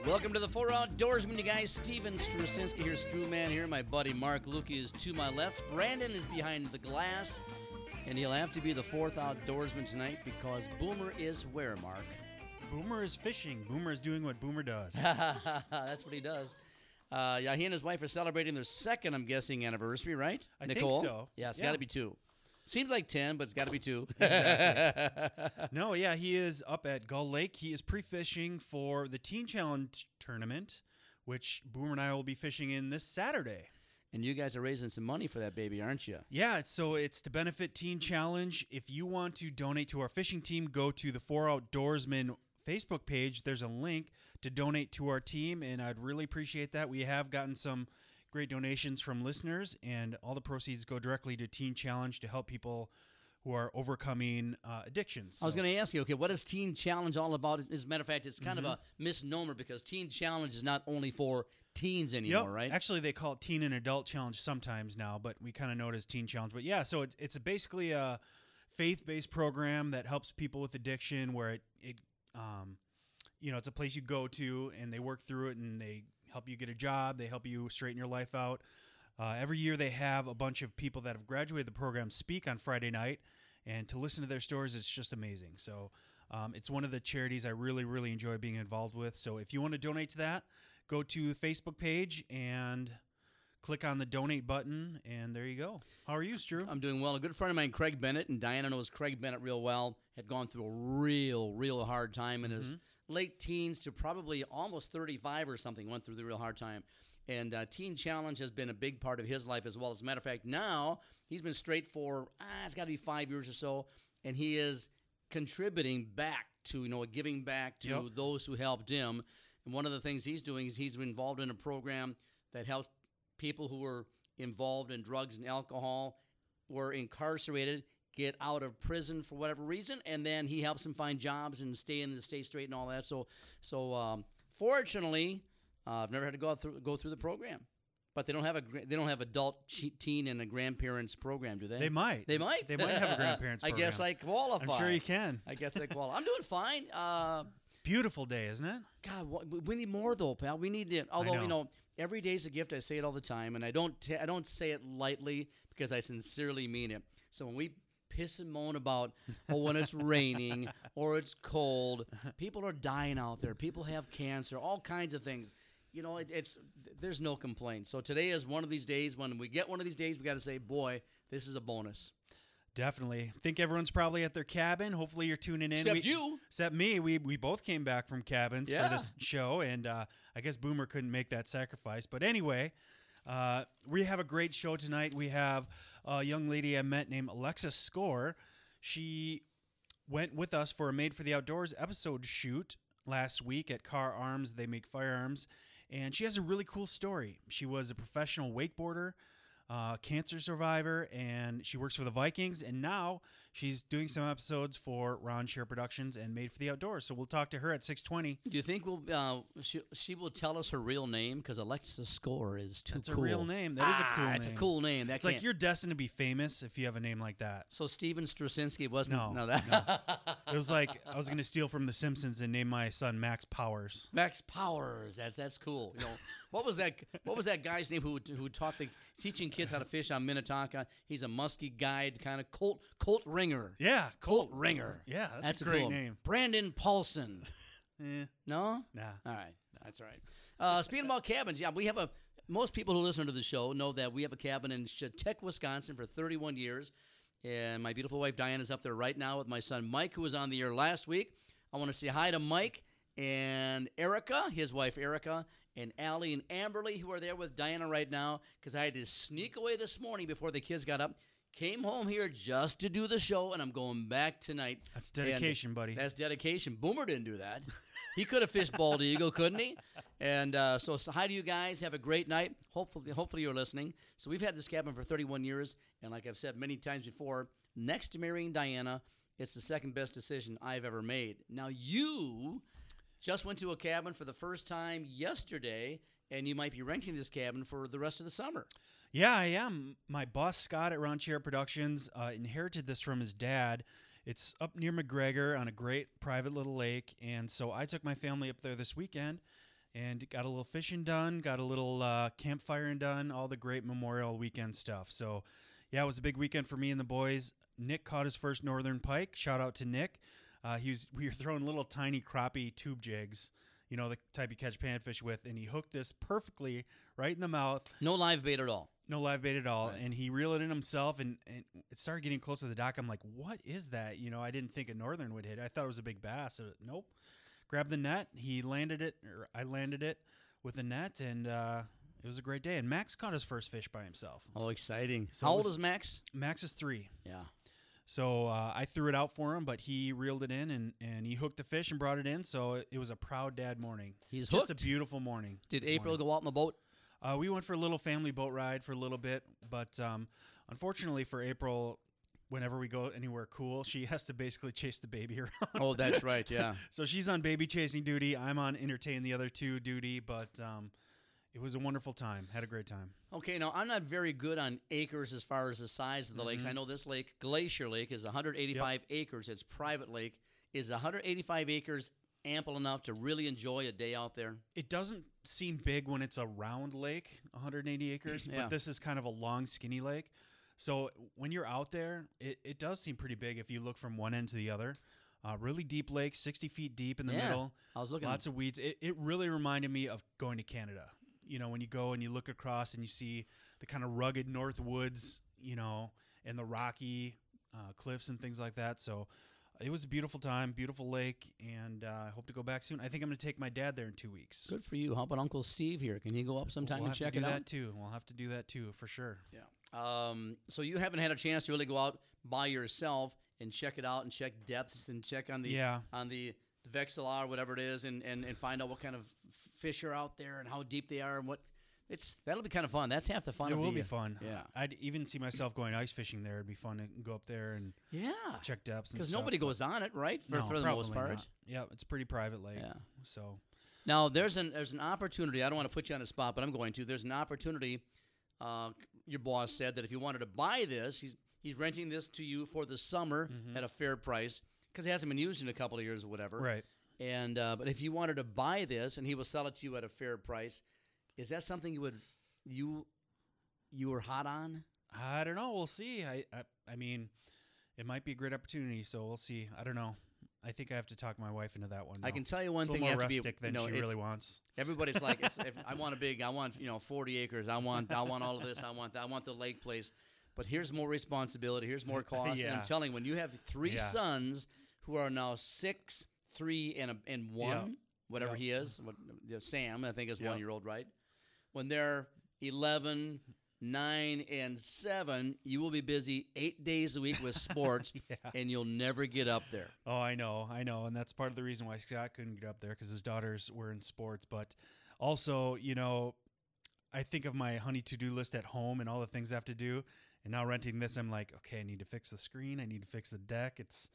Welcome to the Four Outdoorsmen, you guys. Steven Strusinski here, Struman here. My buddy Mark Lukey is to my left. Brandon is behind the glass, and he'll have to be the fourth outdoorsman tonight because Boomer is where, Mark? Boomer is fishing. Boomer is doing what Boomer does. That's what he does. Yeah, he and his wife are celebrating their second, I'm guessing, anniversary, right? I Nicole? think so. Yeah, it's got to be 2. Seems like 10, but it's got to be 2. No, yeah, he is up at Gull Lake. He is pre-fishing for the Teen Challenge tournament, which Boomer and I will be fishing in this Saturday. And you guys are raising some money for that baby, aren't you? Yeah, so it's to benefit Teen Challenge. If you want to donate to our fishing team, go to the Four Outdoorsmen Facebook page. There's a link to donate to our team, and I'd really appreciate that. We have gotten some great donations from listeners, and all the proceeds go directly to Teen Challenge to help people who are overcoming addictions. I was going to ask you, okay, what is Teen Challenge all about? As a matter of fact, it's kind of a misnomer because Teen Challenge is not only for teens anymore, right? Actually, they call it Teen and Adult Challenge sometimes now, but we kind of know it as Teen Challenge. But yeah, so it's basically a faith-based program that helps people with addiction where it's a place you go to and they work through it and they help you get a job. They help you straighten your life out. Every year they have a bunch of people that have graduated the program speak on Friday night, and to listen to their stories, it's just amazing. So it's one of the charities I really, really enjoy being involved with. So if you want to donate to that, go to the Facebook page and click on the donate button, and there you go. How are you, Stu? I'm doing well. A good friend of mine, Craig Bennett, and Diana knows Craig Bennett real well, had gone through a real hard time in his late teens to probably almost 35 or something, went through the real hard time. And Teen Challenge has been a big part of his life as well. As a matter of fact, now he's been straight for, it's got to be 5 years or so, and he is contributing back to, giving back to those who helped him. And one of the things he's doing is he's involved in a program that helps people who were involved in drugs and alcohol, were incarcerated, get out of prison for whatever reason, and then he helps them find jobs and stay straight and all that. So fortunately, I've never had to go through the program, but they don't have adult teen and a grandparents program, do they? They might. They might. They might have a grandparents program. I guess I qualify. I'm sure you can. I guess I qualify. I'm doing fine. Beautiful day, isn't it? God, we need more though, pal. We need to. Although every day's a gift. I say it all the time, and I don't say it lightly because I sincerely mean it. So when we piss and moan about when it's raining or it's cold, people are dying out there. People have cancer, all kinds of things. There's no complaint. So today is one of these days. When we get one of these days, we got to say, boy, this is a bonus. Definitely. I think everyone's probably at their cabin. Hopefully you're tuning in. Except you. Except me. We both came back from cabins for this show, and I guess Boomer couldn't make that sacrifice. But anyway, we have a great show tonight. We have a young lady I met named Alexa Score. She went with us for a Made for the Outdoors episode shoot last week at Carr Arms. They make firearms. And she has a really cool story. She was a professional wakeboarder, cancer survivor, and she works for the Vikings. And now she's doing some episodes for Ron Share Productions and Made for the Outdoors. So we'll talk to her at 6:20. Do you think she will tell us her real name? Because Alexa Score is too That's cool. That's a real name. That is a cool name. It's a cool name. It's like you're destined to be famous if you have a name like that. So Steven Strusinski wasn't? No. It was like I was going to steal from The Simpsons and name my son Max Powers. Max Powers. That's cool. What was that guy's name who taught teaching kids how to fish on Minnetonka? He's a musky guide, kind of Colt Ringer. Yeah, Colt Ringer. Yeah, that's a great cool name. Brandon Paulson. No? Nah. All right. That's all right. Speaking about cabins, we have most people who listen to the show know that we have a cabin in Chautauqua, Wisconsin for 31 years. And my beautiful wife, Diane, is up there right now with my son, Mike, who was on the air last week. I want to say hi to Mike and Erica, his wife, Erica, and Allie and Amberly, who are there with Diana right now, because I had to sneak away this morning before the kids got up. Came home here just to do the show, and I'm going back tonight. That's dedication, buddy. That's dedication. Boomer didn't do that. He could have fished Bald Eagle, couldn't he? And so hi to you guys. Have a great night. Hopefully you're listening. So we've had this cabin for 31 years, and like I've said many times before, next to marrying Diana, it's the second best decision I've ever made. Now you just went to a cabin for the first time yesterday, and you might be renting this cabin for the rest of the summer. Yeah, I am. My boss, Scott at Ron Share Productions, inherited this from his dad. It's up near McGregor on a great private little lake, and so I took my family up there this weekend, and got a little fishing done, got a little campfiring done, all the great Memorial Weekend stuff. So, yeah, it was a big weekend for me and the boys. Nick caught his first northern pike. Shout out to Nick. We were throwing little tiny crappie tube jigs, you know, the type you catch panfish with, and he hooked this perfectly right in the mouth. No live bait at all. No live bait at all. Right. And he reeled it in himself, and it started getting close to the dock. I'm like, what is that? You know, I didn't think a northern would hit. I thought it was a big bass. Nope. Grabbed the net. He landed it, or I landed it with the net, and it was a great day. And Max caught his first fish by himself. Oh, exciting. So How old is Max? Max is 3. Yeah. So I threw it out for him, but he reeled it in, and he hooked the fish and brought it in. So it was a proud dad morning. He's just hooked. a beautiful morning. Did this April morning. go out in the boat? We went for a little family boat ride for a little bit, but unfortunately for April, whenever we go anywhere cool, she has to basically chase the baby around. Oh, that's right, yeah. So she's on baby chasing duty. I'm on entertain the other two duty, but it was a wonderful time. Had a great time. Okay, now I'm not very good on acres as far as the size of the lakes. I know this lake, Glacier Lake, is 185 acres. It's private lake. Is 185 acres ample enough to really enjoy a day out there? It doesn't seem big when it's a round lake, 180 acres, Yeah. but this is kind of a long, skinny lake. So when you're out there, it does seem pretty big if you look from one end to the other. Really deep lake, 60 feet deep in the Yeah, middle. I was looking. Lots of weeds. It really reminded me of going to Canada. You know, when you go and you look across and you see the kind of rugged north woods, you know, and the rocky cliffs and things like that. So it was a beautiful time, beautiful lake, and I hope to go back soon. I think I'm going to take my dad there in 2 weeks. Good for you. How about Uncle Steve here? Can he go up sometime We'll and have to check do it out? that too. We'll have to do that too, for sure. Yeah. So you haven't had a chance to really go out by yourself and check it out and check depths and check on the on the Vexilla or whatever it is and find out what kind of fish are out there and how deep they are and what that'll be kind of fun. That's half the fun. It of will the, be fun. Yeah. I'd even see myself going ice fishing there. It'd be fun to go up there and Yeah. check depths and Because stuff. nobody goes on it, right? For, No, for the most probably part. not. Yeah, it's a pretty private lake. Yeah. So Now there's an opportunity. I don't want to put you on the spot, but I'm going to. There's an opportunity. Your boss said that if you wanted to buy this, he's renting this to you for the summer at a fair price because it hasn't been used in a couple of years or whatever. right. And but if you wanted to buy this and he will sell it to you at a fair price, is that something you were hot on? I don't know. We'll see. I mean, it might be a great opportunity. So we'll see. I don't know. I think I have to talk my wife into that one. I though. can tell you one It's a thing. little You more have to be, rustic than you know, she really wants. Everybody's like, if I want I want 40 acres. I want all of this. I want the lake place. But here's more responsibility. Here's more cost. And Yeah. I'm telling you, when you have three Yeah. sons who are now 6, 3, and 1, Yep. whatever Yep. he is, Sam, I think is Yep. 1-year-old, right? When they're 11, 9, and 7, you will be busy 8 days a week with sports, Yeah. and you'll never get up there. Oh, I know, and that's part of the reason why Scott couldn't get up there because his daughters were in sports. But also, you know, I think of my honey to-do list at home and all the things I have to do, and now renting this, I'm like, okay, I need to fix the screen, I need to fix the deck. It's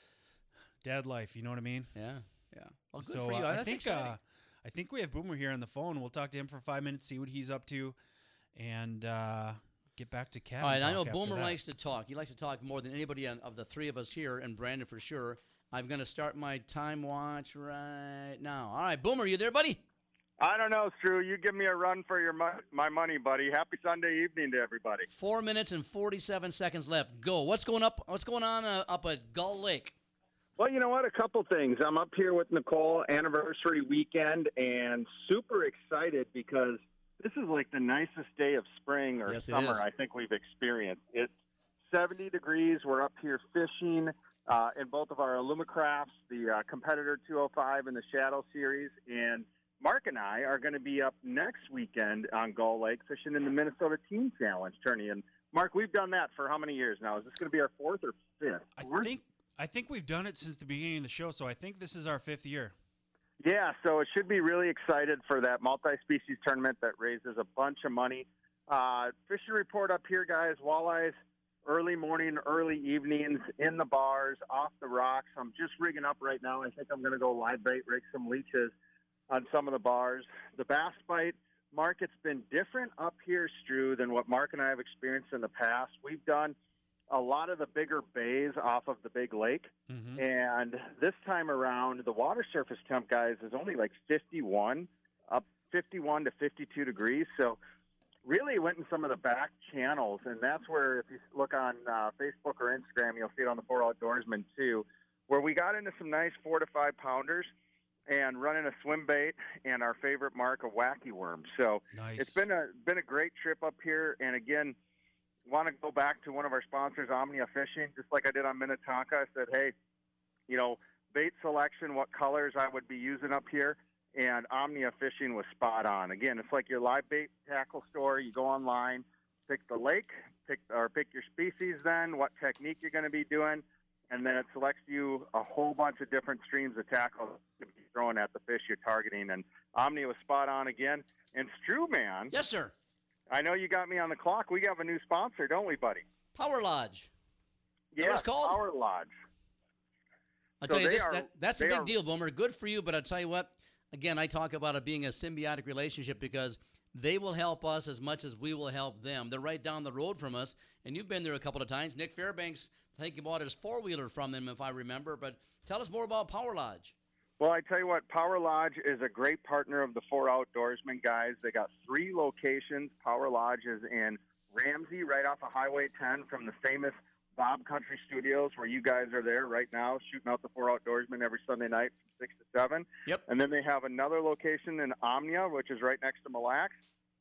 dad life, you know what I mean? Yeah, yeah. Well, good So for you. I That's think exciting. I think we have Boomer here on the phone. We'll talk to him for 5 minutes, see what he's up to, and get back to Cat. All right, I know talk after Boomer that. likes to talk. He likes to talk more than anybody of the three of us here, and Brandon for sure. I'm going to start my time watch right now. All right, Boomer, you there, buddy? I don't know, Stu. You give me a run for my money, buddy. Happy Sunday evening to everybody. 4 minutes and 47 seconds left. Go. What's going on up at Gull Lake? Well, you know what? A couple things. I'm up here with Nicole, anniversary weekend, and super excited because this is like the nicest day of spring or Yes, it summer is. I think we've experienced. It's 70 degrees. We're up here fishing in both of our Alumacrafts, the Competitor 205 and the Shadow Series, and Mark and I are going to be up next weekend on Gull Lake fishing in the Minnesota Teen Challenge tourney. And Mark, we've done that for how many years now? Is this going to be our 4th or 5th? I think we've done it since the beginning of the show, so I think this is our 5th year. Yeah, so it should be really excited for that multi-species tournament that raises a bunch of money. Fishing report up here, guys. Walleyes, early morning, early evenings, in the bars, off the rocks. I'm just rigging up right now. I think I'm going to go live bait, rig some leeches on some of the bars. The bass bite, Mark, it's been different up here, Stu, than what Mark and I have experienced in the past. We've done a lot of the bigger bays off of the big lake. And this time around, the water surface temp, guys, is only like 51. up 51 to 52 degrees. So really went in some of the back channels, and that's where if you look on Facebook or Instagram, you'll see it on the 4 Outdoorsman too, where we got into some nice 4 to 5 pounders and running a swim bait and our favorite mark of wacky worms. So Nice. it's been a great trip up here. And again, want to go back to one of our sponsors, Omnia Fishing, just like I did on Minnetonka. I said, hey, bait selection, what colors I would be using up here. And Omnia Fishing was spot on. Again, it's like your live bait tackle store. You go online, pick the lake, pick your species then, what technique you're going to be doing, and then it selects you a whole bunch of different streams of tackle to be throwing at the fish you're targeting. And Omnia was spot on again. And Strew, man. Yes, sir. I know you got me on the clock. We have a new sponsor, don't we, buddy? Power Lodge. Yeah, what it's called? Power Lodge. I'll So tell you they this, are- that's a they big are- deal, Boomer. Good for you, but I'll tell you what, again, I talk about it being a symbiotic relationship because they will help us as much as we will help them. They're right down the road from us, and you've been there a couple of times. Nick Fairbanks, I think he bought his four-wheeler from them, if I remember, but tell us more about Power Lodge. Well, I tell you what, Power Lodge is a great partner of the 4 Outdoorsmen guys. They got 3 locations. Power Lodge is in Ramsey, right off of Highway 10 from the famous Bob Country Studios, where you guys are there right now shooting out the 4 Outdoorsmen every Sunday night from 6 to 7. Yep. And then they have another location in Omnia, which is right next to Mille Lacs,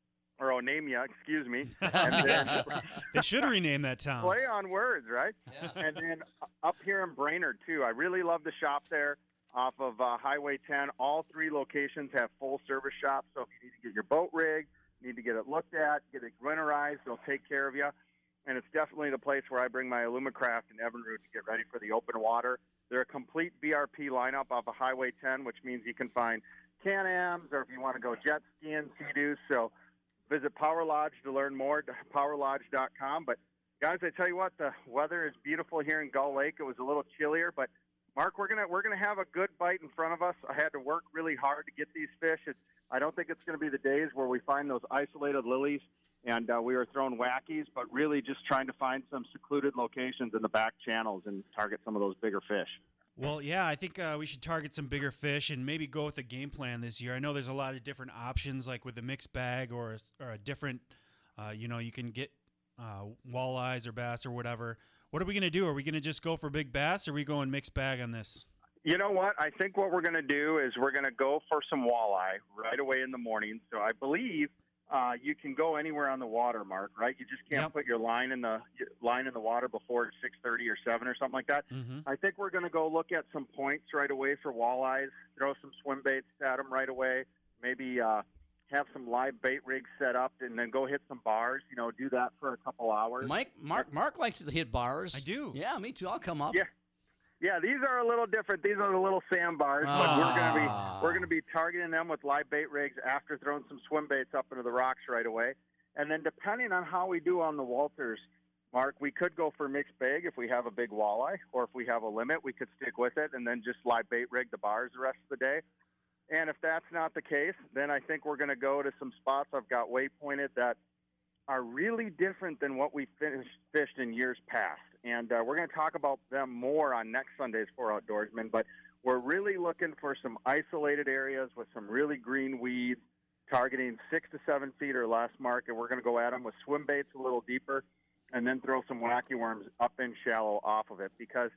or Onamia, excuse me. And then They should rename that town. play on words, right? Yeah. And then up here in Brainerd, too. I really love the shop there off of Highway 10. All 3 locations have full-service shops, so if you need to get your boat rigged, need to get it looked at, get it winterized, they'll take care of you. And it's definitely the place where I bring my Alumacraft and Evinrude to get ready for the open water. They're a complete BRP lineup off of Highway 10, which means you can find Can-Ams, or if you want to go jet skiing, Sea-Doo. So visit Power Lodge to learn more, powerlodge.com. But, guys, I tell you what, the weather is beautiful here in Gull Lake. It was a little chillier, but, Mark, we're gonna have a good bite in front of us. I had to work really hard to get these fish. I don't think it's going to be the days where we find those isolated lilies and we were throwing wackies, but really just trying to find some secluded locations in the back channels and target some of those bigger fish. Well, yeah, I think we should target some bigger fish and maybe go with a game plan this year. I know there's a lot of different options, like with a mixed bag or a different, you can get walleyes or bass or whatever. What are we going to do? Are we going to just go for big bass, or are we going mixed bag on this? You know what? I think what we're going to do is we're going to go for some walleye right away in the morning. So I believe you can go anywhere on the water, Mark, right? You just can't Yep. put your line in the water before 6:30 or 7 or something like that. Mm-hmm. I think we're going to go look at some points right away for walleyes, throw some swim baits at them right away, maybe have some live bait rigs set up, and then go hit some bars, do that for a couple hours. Mark likes to hit bars. I do. Yeah, me too. I'll come up. Yeah. Yeah, these are a little different. These are the little sandbars, but we're gonna be targeting them with live bait rigs after throwing some swim baits up into the rocks right away. And then depending on how we do on the Walters, Mark, we could go for mixed bag if we have a big walleye, or if we have a limit, we could stick with it and then just live bait rig the bars the rest of the day. And if that's not the case, then I think we're going to go to some spots I've got waypointed that are really different than what we fished in years past. And we're going to talk about them more on next Sunday's 4 Outdoorsmen. But we're really looking for some isolated areas with some really green weeds, targeting 6 to 7 feet or less, Mark. And we're going to go at them with swim baits a little deeper and then throw some wacky worms up in shallow off of it. Because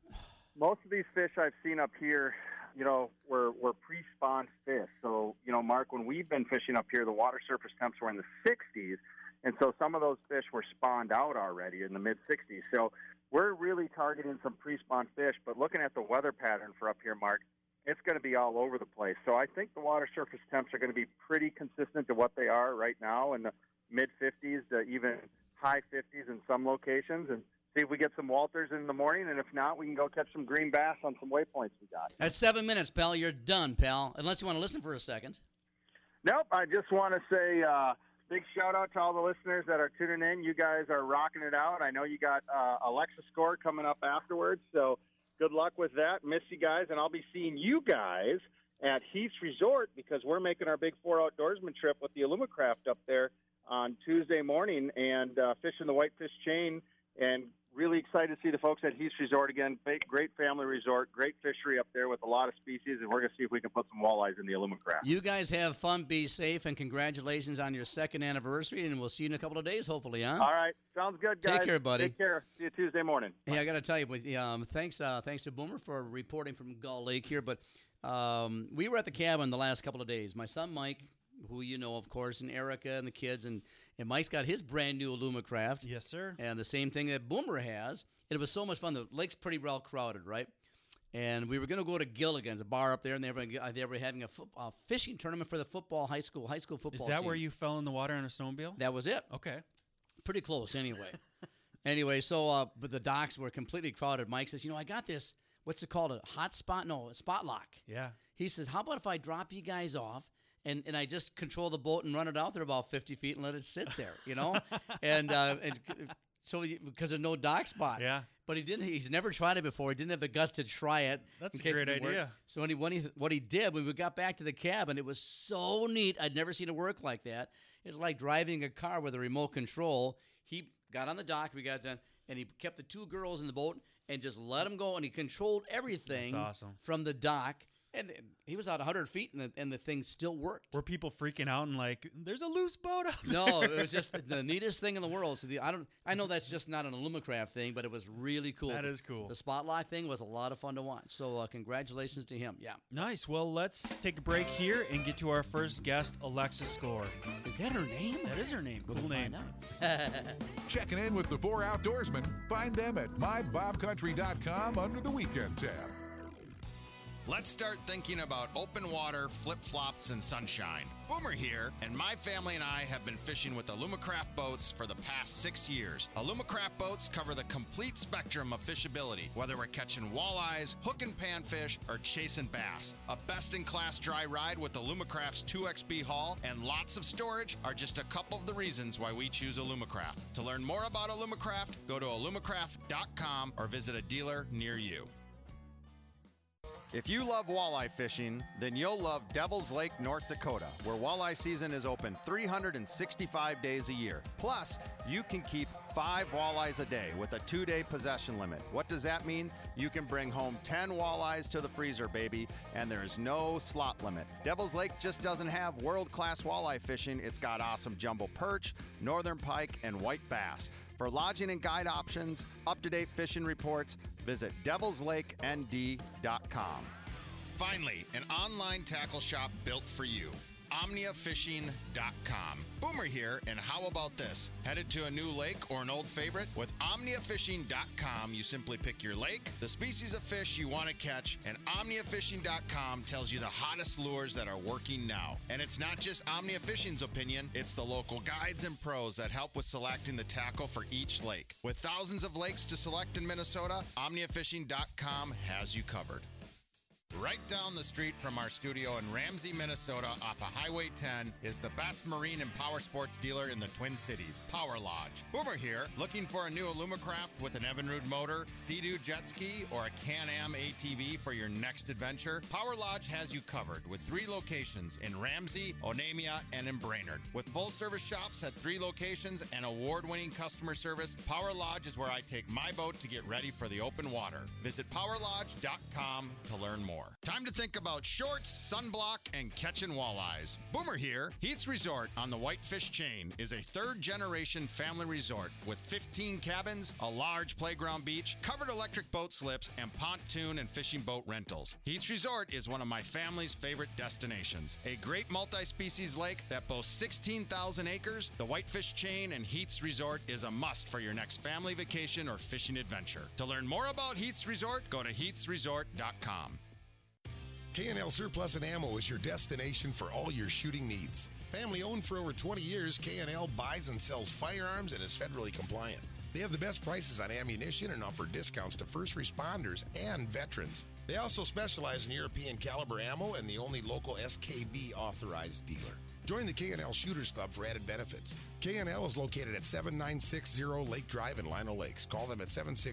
most of these fish I've seen up here, were pre-spawned fish. So, Mark, when we've been fishing up here, the water surface temps were in the 60s. And so some of those fish were spawned out already in the mid-60s. So we're really targeting some pre-spawned fish. But looking at the weather pattern for up here, Mark, it's going to be all over the place. So I think the water surface temps are going to be pretty consistent to what they are right now in the mid-50s to even high 50s in some locations. And see if we get some Walters in the morning, and if not, we can go catch some green bass on some waypoints we got. At 7 minutes, pal, you're done, pal, unless you want to listen for a second. Nope, I just want to say big shout-out to all the listeners that are tuning in. You guys are rocking it out. I know you got Alexa Score coming up afterwards, so good luck with that. Miss you guys, and I'll be seeing you guys at Heath's Resort because we're making our big 4 Outdoorsman trip with the Alumacraft up there on Tuesday morning and fishing the Whitefish Chain and really excited to see the folks at Heath's Resort again. Great family resort, great fishery up there with a lot of species, and we're going to see if we can put some walleyes in the Alumacraft. You guys have fun, be safe, and congratulations on your 2nd anniversary, and we'll see you in a couple of days, hopefully, huh? All right. Sounds good, guys. Take care, buddy. Take care. See you Tuesday morning. Hey, I got to tell you, thanks to Boomer for reporting from Gull Lake here, but we were at the cabin the last couple of days. My son Mike, who you know, of course, and Erica and the kids, and Mike's got his brand new Alumacraft. Yes, sir. And the same thing that Boomer has. It was so much fun. The lake's pretty well crowded, right? And we were going to go to Gilligan's, a bar up there, and they were having a fishing tournament for the high school football team. Is that where you fell in the water on a snowmobile? That was it. Okay. Pretty close, anyway. So but the docks were completely crowded. Mike says, I got this, what's it called, a hot spot? No, a spot lock. Yeah. He says, how about if I drop you guys off, and I just control the boat and run it out there about 50 feet and let it sit there, and so because there's no dock spot. Yeah. But he didn't. He's never tried it before. He didn't have the guts to try it. That's a great idea. So what he did when we got back to the cabin, it was so neat. I'd never seen it work like that. It's like driving a car with a remote control. He got on the dock. We got done, and he kept the 2 girls in the boat and just let them go. And he controlled everything. That's awesome. From the dock. And he was out 100 feet, and the thing still worked. Were people freaking out and like, there's a loose boat out there? No, it was just the neatest thing in the world. So I know that's just not an Alumacraft thing, but it was really cool. That is cool. The spot lock thing was a lot of fun to watch. So congratulations to him. Yeah. Nice. Well, let's take a break here and get to our first guest, Alexa Score. Is that her name? That is her name. Cool name. Checking in with the 4 Outdoorsmen. Find them at mybobcountry.com under the Weekend tab. Let's start thinking about open water, flip-flops, and sunshine. Boomer here, and my family and I have been fishing with Alumacraft boats for the past 6 years. Alumacraft boats cover the complete spectrum of fishability, whether we're catching walleyes, hook and panfish, or chasing bass. A best-in-class dry ride with Alumacraft's 2XB hull and lots of storage are just a couple of the reasons why we choose Alumacraft. To learn more about Alumacraft, go to alumacraft.com or visit a dealer near you. If you love walleye fishing, then you'll love Devil's Lake, North Dakota, where walleye season is open 365 days a year. Plus, you can keep 5 walleyes a day with a 2-day possession limit. What does that mean? You can bring home 10 walleyes to the freezer, baby, and there's no slot limit. Devil's Lake just doesn't have world-class walleye fishing. It's got awesome jumbo perch, northern pike, and white bass. For lodging and guide options, up-to-date fishing reports, visit devilslakend.com. Finally, an online tackle shop built for you. OmniaFishing.com. Boomer here, and how about this? Headed to a new lake or an old favorite? With OmniaFishing.com, you simply pick your lake, the species of fish you want to catch, and OmniaFishing.com tells you the hottest lures that are working now. And it's not just Omnia Fishing's opinion, it's the local guides and pros that help with selecting the tackle for each lake. With thousands of lakes to select in Minnesota, OmniaFishing.com has you covered. Right down the street from our studio in Ramsey, Minnesota, off of Highway 10, is the best marine and power sports dealer in the Twin Cities, Power Lodge. Boomer here, looking for a new Alumacraft with an Evinrude motor, Sea-Doo jet ski, or a Can-Am ATV for your next adventure? Power Lodge has you covered with 3 locations in Ramsey, Onamia, and in Brainerd. With full-service shops at 3 locations and award-winning customer service, Power Lodge is where I take my boat to get ready for the open water. Visit PowerLodge.com to learn more. Time to think about shorts, sunblock, and catching walleyes. Boomer here. Heath's Resort on the Whitefish Chain is a 3rd-generation family resort with 15 cabins, a large playground beach, covered electric boat slips, and pontoon and fishing boat rentals. Heath's Resort is one of my family's favorite destinations. A great multi-species lake that boasts 16,000 acres, the Whitefish Chain and Heath's Resort is a must for your next family vacation or fishing adventure. To learn more about Heath's Resort, go to heathsresort.com. K&L Surplus and Ammo is your destination for all your shooting needs. Family owned for over 20 years, K&L buys and sells firearms and is federally compliant. They have the best prices on ammunition and offer discounts to first responders and veterans. They also specialize in European caliber ammo and the only local SKB authorized dealer. Join the K&L Shooters Club for added benefits. K&L is located at 7960 Lake Drive in Lino Lakes. Call them at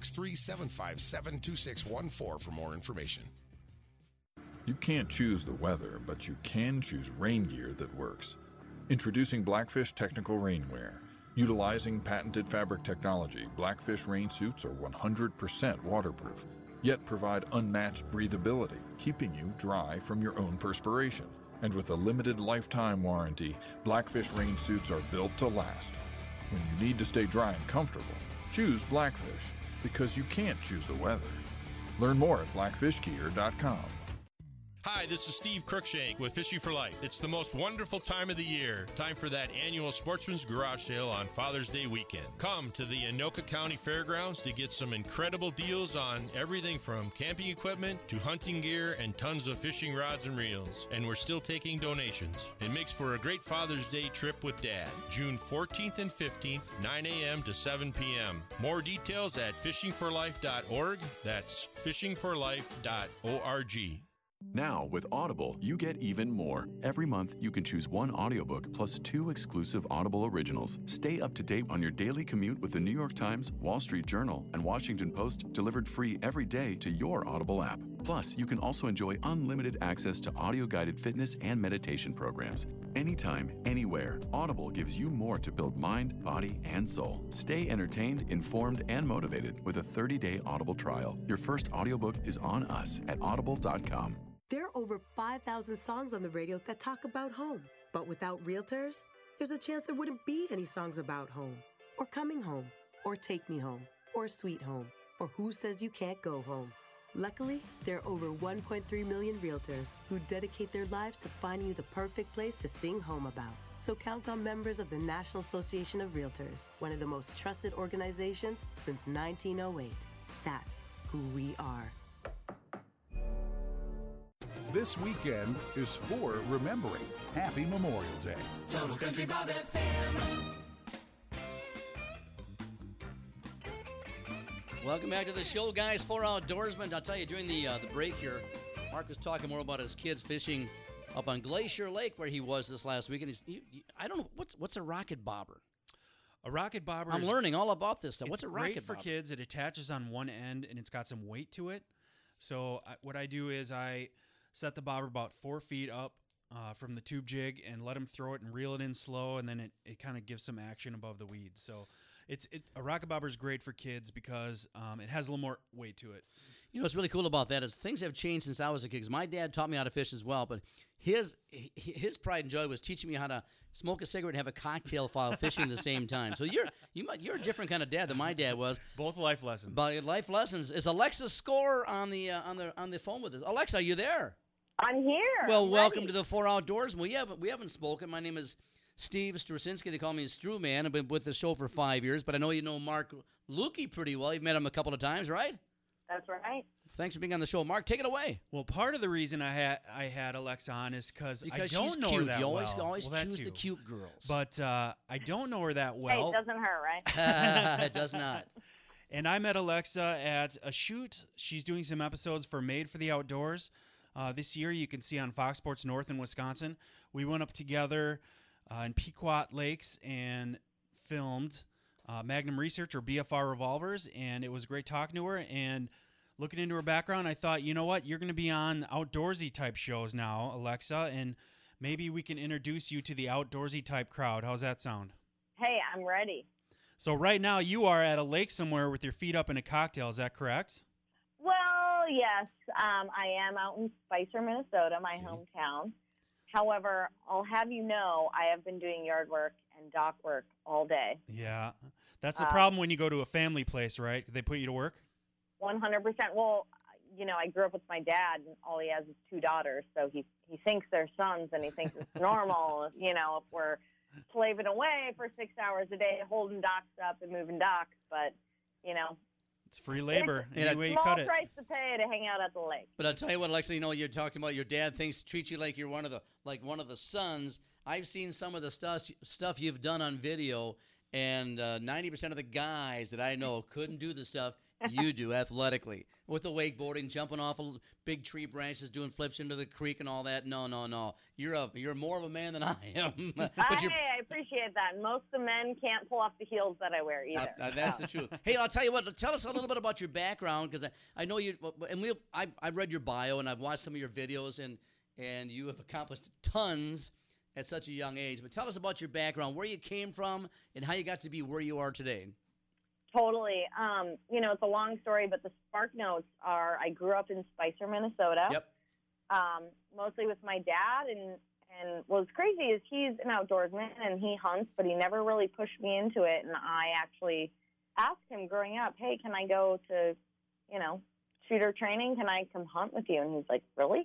763-757-2614 for more information. You can't choose the weather, but you can choose rain gear that works. Introducing Blackfish Technical Rainwear. Utilizing patented fabric technology, Blackfish rain suits are 100% waterproof, yet provide unmatched breathability, keeping you dry from your own perspiration. And with a limited lifetime warranty, Blackfish rain suits are built to last. When you need to stay dry and comfortable, choose Blackfish, because you can't choose the weather. Learn more at blackfishgear.com. Hi, this is Steve Cruikshank with Fishing for Life. It's the most wonderful time of the year. Time for that annual Sportsman's Garage Sale on Father's Day weekend. Come to the Anoka County Fairgrounds to get some incredible deals on everything from camping equipment to hunting gear and tons of fishing rods and reels. And we're still taking donations. It makes for a great Father's Day trip with Dad. June 14th and 15th, 9 a.m. to 7 p.m. More details at fishingforlife.org. That's fishingforlife.org. Now, with Audible, you get even more. Every month, you can choose one audiobook plus 2 exclusive Audible originals. Stay up to date on your daily commute with the New York Times, Wall Street Journal, and Washington Post delivered free every day to your Audible app. Plus, you can also enjoy unlimited access to audio-guided fitness and meditation programs. Anytime, anywhere, Audible gives you more to build mind, body, and soul. Stay entertained, informed, and motivated with a 30-day Audible trial. Your first audiobook is on us at audible.com. There are over 5,000 songs on the radio that talk about home. But without realtors, there's a chance there wouldn't be any songs about home, or coming home, or take me home, or sweet home, or who says you can't go home. Luckily, there are over 1.3 million realtors who dedicate their lives to finding you the perfect place to sing home about. So count on members of the National Association of Realtors, one of the most trusted organizations since 1908. That's who we are. This weekend is for remembering. Happy Memorial Day. Total Country Bob FM. Welcome back to the show, guys. For Outdoorsmen. I'll tell you, during the break here, Mark was talking more about his kids fishing up on Glacier Lake where he was this last week. And I don't know, what's a rocket bobber? A rocket bobber I'm learning all about this stuff. What's a rocket great for bobber? kids. It attaches on one end, and it's got some weight to it. So what I do is I set the bobber about 4 feet up from the tube jig and let him throw it and reel it in slow, and then it kind of gives some action above the weeds. So a rocket bobber is great for kids because it has a little more weight to it. You know what's really cool about that is things have changed since I was a kid. 'Cause my dad taught me how to fish as well, but his pride and joy was teaching me how to smoke a cigarette and have a cocktail while fishing at the same time. So you're a different kind of dad than my dad was. Both life lessons. But life lessons. Is Alexa Score on the phone with us? Alexa, are you there? I'm here. Well, I'm welcome ready. to the 4 Outdoorsmen. We haven't spoken. My name is Steve Strusinski. They call me Stru Man. I've been with the show for 5 years, but I know you know Mark Lukey pretty well. You've met him a couple of times, right? That's right. Thanks for being on the show. Mark, take it away. Well, part of the reason I had Alexa on is because I don't she's know cute. her that You always well. choose too. the cute girls. But I don't know her that well. Hey, it doesn't hurt, right? It does not. And I met Alexa at a shoot. She's doing some episodes for Made for the Outdoors. This year, you can see on Fox Sports North in Wisconsin. We went up together in Pequot Lakes and filmed Magnum Research or BFR revolvers, and it was great talking to her. And looking into her background, I thought, you know what? You're going to be on outdoorsy type shows now, Alexa, and maybe we can introduce you to the outdoorsy type crowd. How's that sound? Hey, I'm ready. So right now, you are at a lake somewhere with your feet up in a cocktail. Is that correct? Well, yes. I am out in Spicer, Minnesota, my hometown. However, I'll have you know I have been doing yard work and dock work all day. Yeah. That's the problem when you go to a family place, right? They put you to work? 100%. Well, you know, I grew up with my dad, and all he has is 2 daughters, so he thinks they're sons, and he thinks it's normal, if we're slaving away for 6 hours a day, holding docks up and moving docks, but, It's free labor. It's Any way you small cut it. price to pay to hang out at the lake. But I'll tell you what, Alexa, you're talking about your dad treats you like you're one of the sons. I've seen some of the stuff you've done on video, and 90% of the guys that I know couldn't do the stuff you do athletically. With the wakeboarding, jumping off of big tree branches, doing flips into the creek and all that. No. You're more of a man than I am. I appreciate that. Most of the men can't pull off the heels that I wear either. That's the truth. Hey, I'll tell you what. Tell us a little bit about your background, because I know you. And I've read your bio and I've watched some of your videos, and you have accomplished tons at such a young age. But tell us about your background, where you came from, and how you got to be where you are today. Totally. It's a long story, but the spark notes are I grew up in Spicer, Minnesota. Yep. Mostly with my dad. And what's crazy is he's an outdoorsman and he hunts, but he never really pushed me into it. And I actually asked him growing up, hey, can I go to, shooter training? Can I come hunt with you? And he's like, really?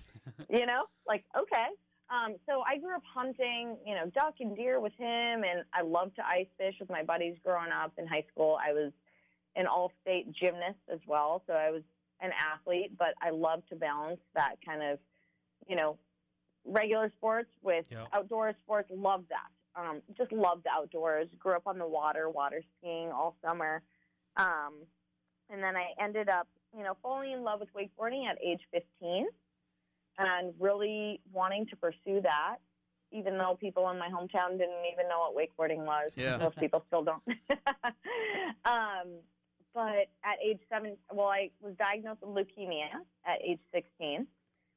Okay. So I grew up hunting, duck and deer with him, and I loved to ice fish with my buddies growing up in high school. I was an all-state gymnast as well, so I was an athlete, but I loved to balance that kind of, regular sports with outdoor sports. Loved that. Just loved the outdoors. Grew up on the water skiing all summer. And then I ended up, falling in love with wakeboarding at age 15 and really wanting to pursue that, even though people in my hometown didn't even know what wakeboarding was. Yeah. Most people still don't. But at age 7, I was diagnosed with leukemia at age 16.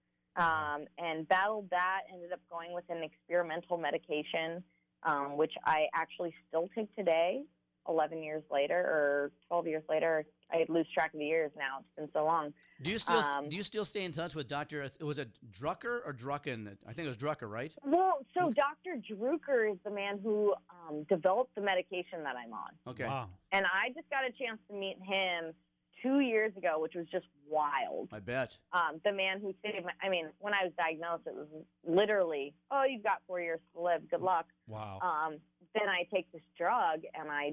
And battled that, ended up going with an experimental medication, which I actually still take today, 11 years later or 12 years later. I lose track of the years now. It's been so long. Do you still stay in touch with Dr. Was it Drucker or Drucken? I think it was Drucker, right? Well, so Dr. Drucker is the man who developed the medication that I'm on. Okay. Wow. And I just got a chance to meet him 2 years ago, which was just wild. I bet. The man who saved when I was diagnosed, it was literally, oh, you've got 4 years to live. Good luck. Wow. Then I take this drug, and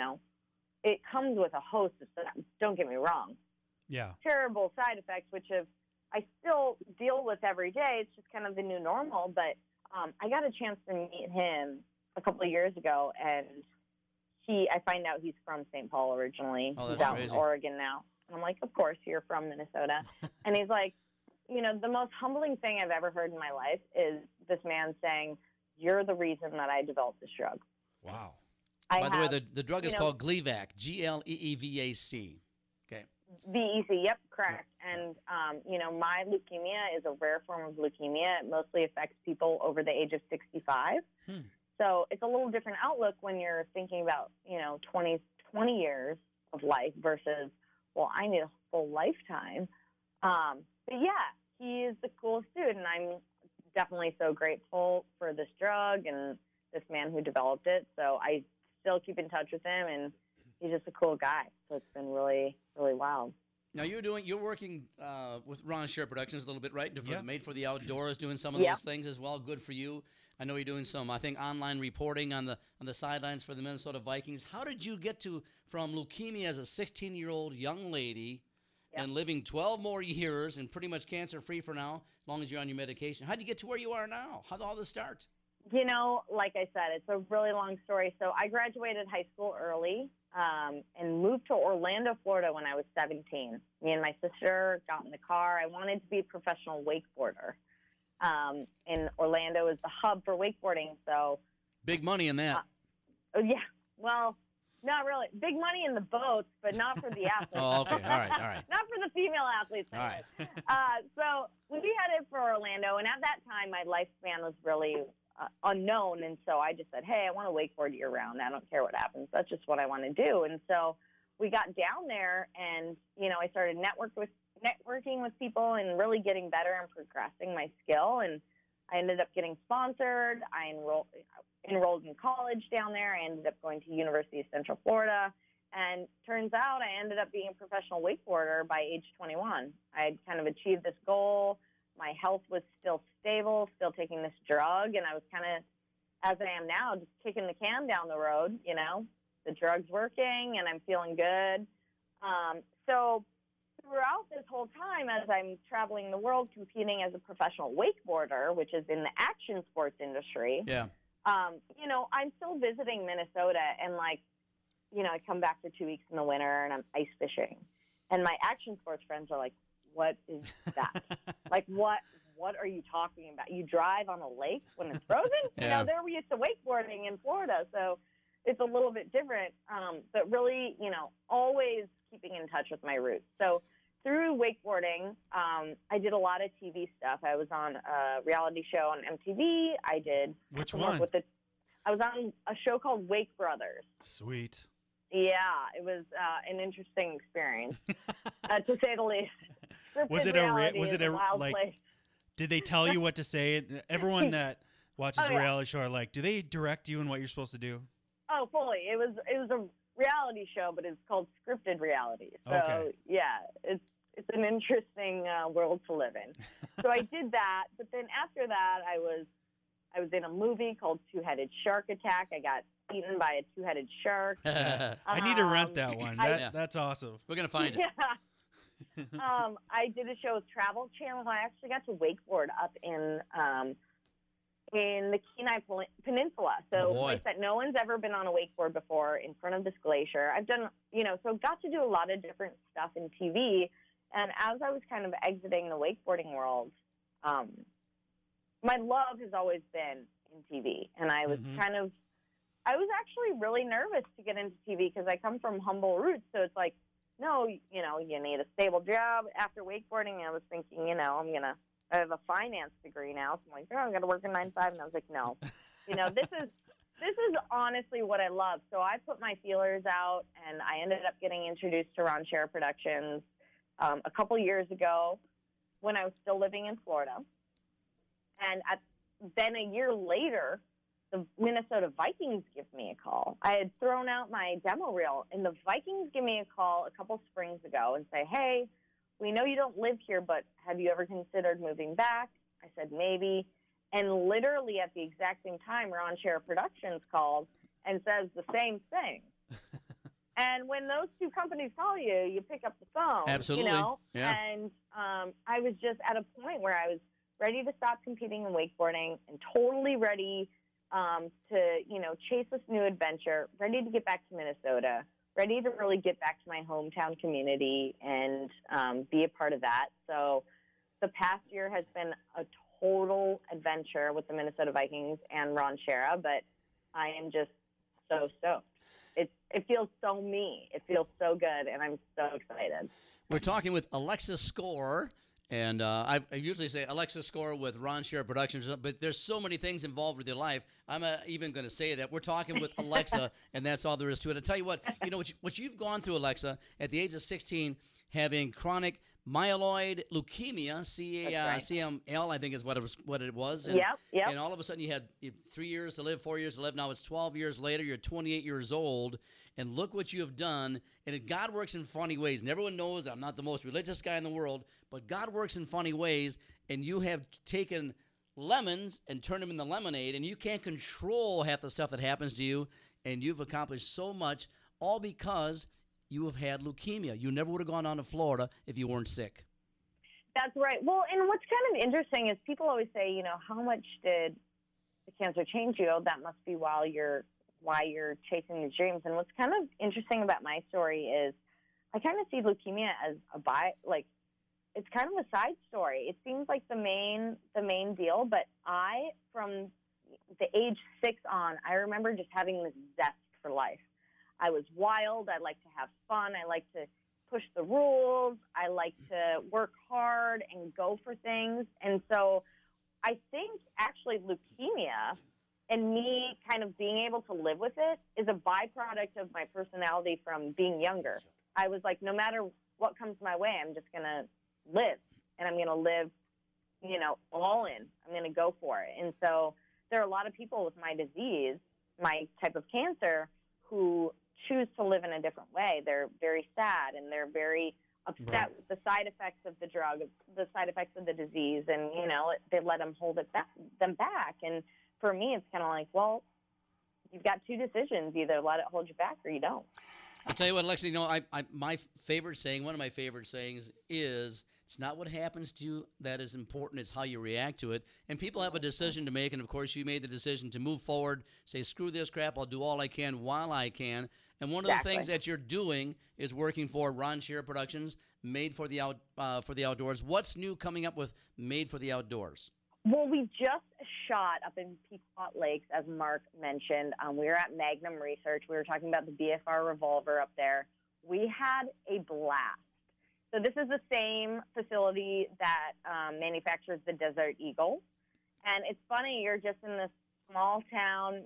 it comes with a host of stuff. Don't get me wrong. Yeah. Terrible side effects, which I still deal with every day. It's just kind of the new normal. But I got a chance to meet him a couple of years ago, and I find out he's from St. Paul originally. Oh, he's that's out crazy. in Oregon now. And I'm like, of course, you're from Minnesota. And he's like, the most humbling thing I've ever heard in my life is this man saying, you're the reason that I developed this drug. Wow. By the way, the drug is called Gleevac, Gleevac. Okay. VEC, yep, correct. And, my leukemia is a rare form of leukemia. It mostly affects people over the age of 65. So it's a little different outlook when you're thinking about, 20 years of life versus, I need a full lifetime. But yeah, he is the coolest dude, and I'm definitely so grateful for this drug and this man who developed it. So I still keep in touch with him, and he's just a cool guy. So it's been really, really wild. Now you're working with Ron Sher Productions a little bit, right? Yep. Made for the Outdoors, doing some of those things as well. Good for you. I know you're doing some, I think, online reporting on the sidelines for the Minnesota Vikings. How did you get from leukemia as a 16-year-old young lady and living 12 more years and pretty much cancer-free for now, as long as you're on your medication? How did you get to where you are now? How did all this start? Like I said, it's a really long story. So I graduated high school early and moved to Orlando, Florida when I was 17. Me and my sister got in the car. I wanted to be a professional wakeboarder. And Orlando is the hub for wakeboarding. So big money in that. Yeah. Well, not really. Big money in the boats, but not for the athletes. Oh, okay. All right. Not for the female athletes. All right. So we headed for Orlando, and at that time, my lifespan was really unknown, and so I just said, hey, I want to wakeboard year-round. I don't care what happens. That's just what I want to do. And so we got down there, and, I started networking with people and really getting better and progressing my skill, and I ended up getting sponsored. I enrolled in college down there. I ended up going to University of Central Florida, and turns out I ended up being a professional wakeboarder by age 21. I had kind of achieved this goal. My health was still stable, still taking this drug, and I was kind of, as I am now, just kicking the can down the road, The drug's working, and I'm feeling good. So throughout this whole time, as I'm traveling the world competing as a professional wakeboarder, which is in the action sports industry, I'm still visiting Minnesota, and, I come back for 2 weeks in the winter, and I'm ice fishing. And my action sports friends are like, what is that? What are you talking about? You drive on a lake when it's frozen? Yeah. They're used to wakeboarding in Florida, so it's a little bit different. But really, always keeping in touch with my roots. So through wakeboarding, I did a lot of TV stuff. I was on a reality show on MTV. I did Which one? I was on a show called Wake Brothers. Sweet. Yeah, it was an interesting experience, to say the least. Was it wild like? place. Did they tell you what to say? Everyone that watches Oh, a reality show are like, do they direct you in what you're supposed to do? Oh, fully. It was a reality show, but it's called scripted reality. So Okay. yeah, it's an interesting world to live in. So I did that, but then after that, I was in a movie called Two-Headed Shark Attack. I got eaten by a two-headed shark. I need to rent that one. That's awesome. We're gonna find it. Yeah. I did a show with Travel Channel. I actually got to wakeboard up in the Kenai Peninsula. So a place that no one's ever been on a wakeboard before in front of this glacier. I've done, so got to do a lot of different stuff in TV. And as I was kind of exiting the wakeboarding world, my love has always been in TV. And I was I was actually really nervous to get into TV because I come from humble roots. So it's like, no, you need a stable job after wakeboarding. And I was thinking, I have a finance degree now. So I'm like, I'm going to work a 9 to 5. And I was like, no, this is honestly what I love. So I put my feelers out and I ended up getting introduced to Ron Scherer Productions a couple years ago when I was still living in Florida. And then a year later, the Minnesota Vikings give me a call. I had thrown out my demo reel, and the Vikings give me a call a couple springs ago and say, hey, we know you don't live here, but have you ever considered moving back? I said, maybe. And literally at the exact same time, Ron Scherer Productions called and says the same thing. And when those two companies call you, you pick up the phone. Absolutely. Yeah. And I was just at a point where I was ready to stop competing in wakeboarding and totally ready to, chase this new adventure, ready to get back to Minnesota, ready to really get back to my hometown community and be a part of that. So the past year has been a total adventure with the Minnesota Vikings and Ron Scherer, but I am just so stoked. It feels so me. It feels so good, and I'm so excited. We're talking with Alexa Skor. And I usually say Alexa Skor with Ron Scherer Productions, but there's so many things involved with your life. I'm not even going to say that. We're talking with Alexa, and that's all there is to it. I'll tell you what you've gone through, Alexa, at the age of 16, having chronic myeloid leukemia, CML, I think is what it was. And, yep. And all of a sudden you had 3 years to live, 4 years to live. Now it's 12 years later. You're 28 years old. And look what you have done. And God works in funny ways. And everyone knows I'm not the most religious guy in the world, but God works in funny ways. And you have taken lemons and turned them into lemonade. And you can't control half the stuff that happens to you. And you've accomplished so much, all because you have had leukemia. You never would have gone down to Florida if you weren't sick. That's right. Well, and what's kind of interesting is people always say, how much did the cancer change you? Oh, that must be why you're chasing these dreams. And what's kind of interesting about my story is I kind of see leukemia as it's kind of a side story. It seems like the main deal, but from the age 6 on, I remember just having this zest for life. I was wild. I like to have fun. I like to push the rules. I like to work hard and go for things. And so I think actually leukemia and me kind of being able to live with it is a byproduct of my personality from being younger. I was like, no matter what comes my way, I'm just going to live. And I'm going to live, all in. I'm going to go for it. And so there are a lot of people with my disease, my type of cancer, who choose to live in a different way. They're very sad and they're very upset with the side effects of the drug, the side effects of the disease, and they let them hold them back. And for me, it's kind of like, well, you've got two decisions: either let it hold you back or you don't. I'll tell you what, Alexa. My favorite saying, one of my favorite sayings, is it's not what happens to you that is important; it's how you react to it. And people have a decision to make, and of course, you made the decision to move forward. Say, screw this crap. I'll do all I can while I can. And one of the things that you're doing is working for Ron Scherer Productions, Made for the Outdoors. What's new coming up with Made for the Outdoors? Well, we just shot up in Pequot Lakes, as Mark mentioned. We were at Magnum Research. We were talking about the BFR revolver up there. We had a blast. So this is the same facility that manufactures the Desert Eagle. And it's funny, you're just in this small town,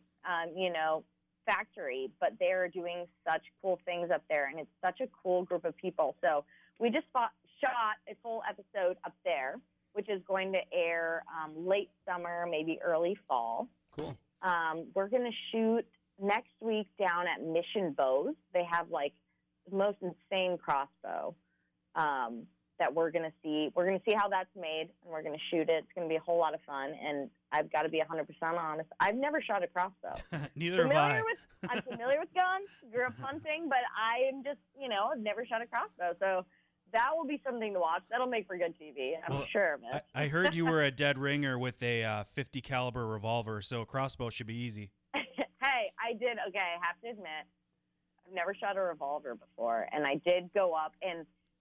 factory, but they're doing such cool things up there, and it's such a cool group of people. So we just shot a full episode up there, which is going to air late summer, maybe early fall. Cool. We're going to shoot next week down at Mission Bows. They have like the most insane crossbow that we're going to see. We're going to see how that's made, and we're going to shoot it. It's going to be a whole lot of fun, and I've got to be 100% honest. I've never shot a crossbow. Neither have I. I'm familiar with guns, grew up hunting, but I'm just, I've never shot a crossbow. So that will be something to watch. That'll make for good TV. I'm sure of it. I heard you were a dead ringer with a 50 caliber revolver, so a crossbow should be easy. Hey, I did. Okay, I have to admit, I've never shot a revolver before, and I did go up, and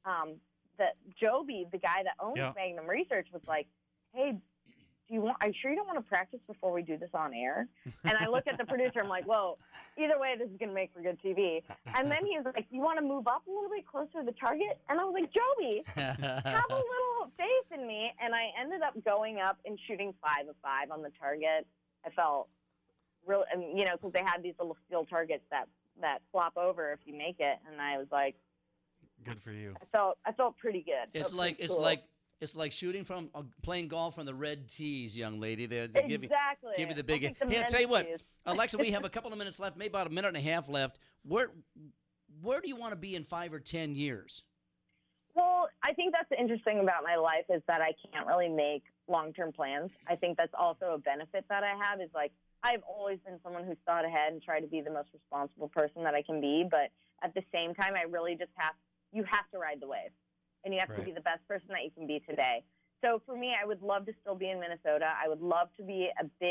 Joby, the guy that owns Magnum Research, was like, "Hey, are you sure you don't want to practice before we do this on air?" And I look at the producer, I'm like, "Whoa, either way, this is going to make for good TV." And then he was like, "You want to move up a little bit closer to the target?" And I was like, "Joby, have a little faith in me." And I ended up going up and shooting 5 of 5 on the target. I felt really, because they had these little steel targets that flop over if you make it. And I was like, good for you. I felt pretty good. It's like shooting from playing golf from the red tees, young lady. They give you the big. Hey, I'll tell you what, Alexa, we have a couple of minutes left, maybe about a minute and a half left. Where do you want to be in 5 or 10 years? Well, I think that's the interesting about my life is that I can't really make long-term plans. I think that's also a benefit that I have is like I've always been someone who's thought ahead and tried to be the most responsible person that I can be. But at the same time, I really just you have to ride the wave. And you have to be the best person that you can be today. So for me, I would love to still be in Minnesota. I would love to be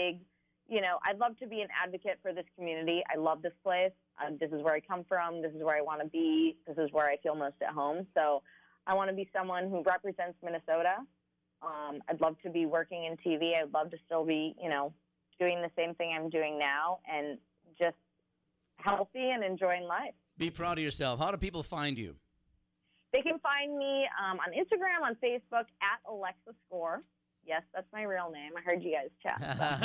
I'd love to be an advocate for this community. I love this place. This is where I come from. This is where I want to be. This is where I feel most at home. So I want to be someone who represents Minnesota. I'd love to be working in TV. I'd love to still be, doing the same thing I'm doing now and just healthy and enjoying life. Be proud of yourself. How do people find you? They can find me on Instagram, on Facebook, at Alexa Score. Yes, that's my real name. I heard you guys chat.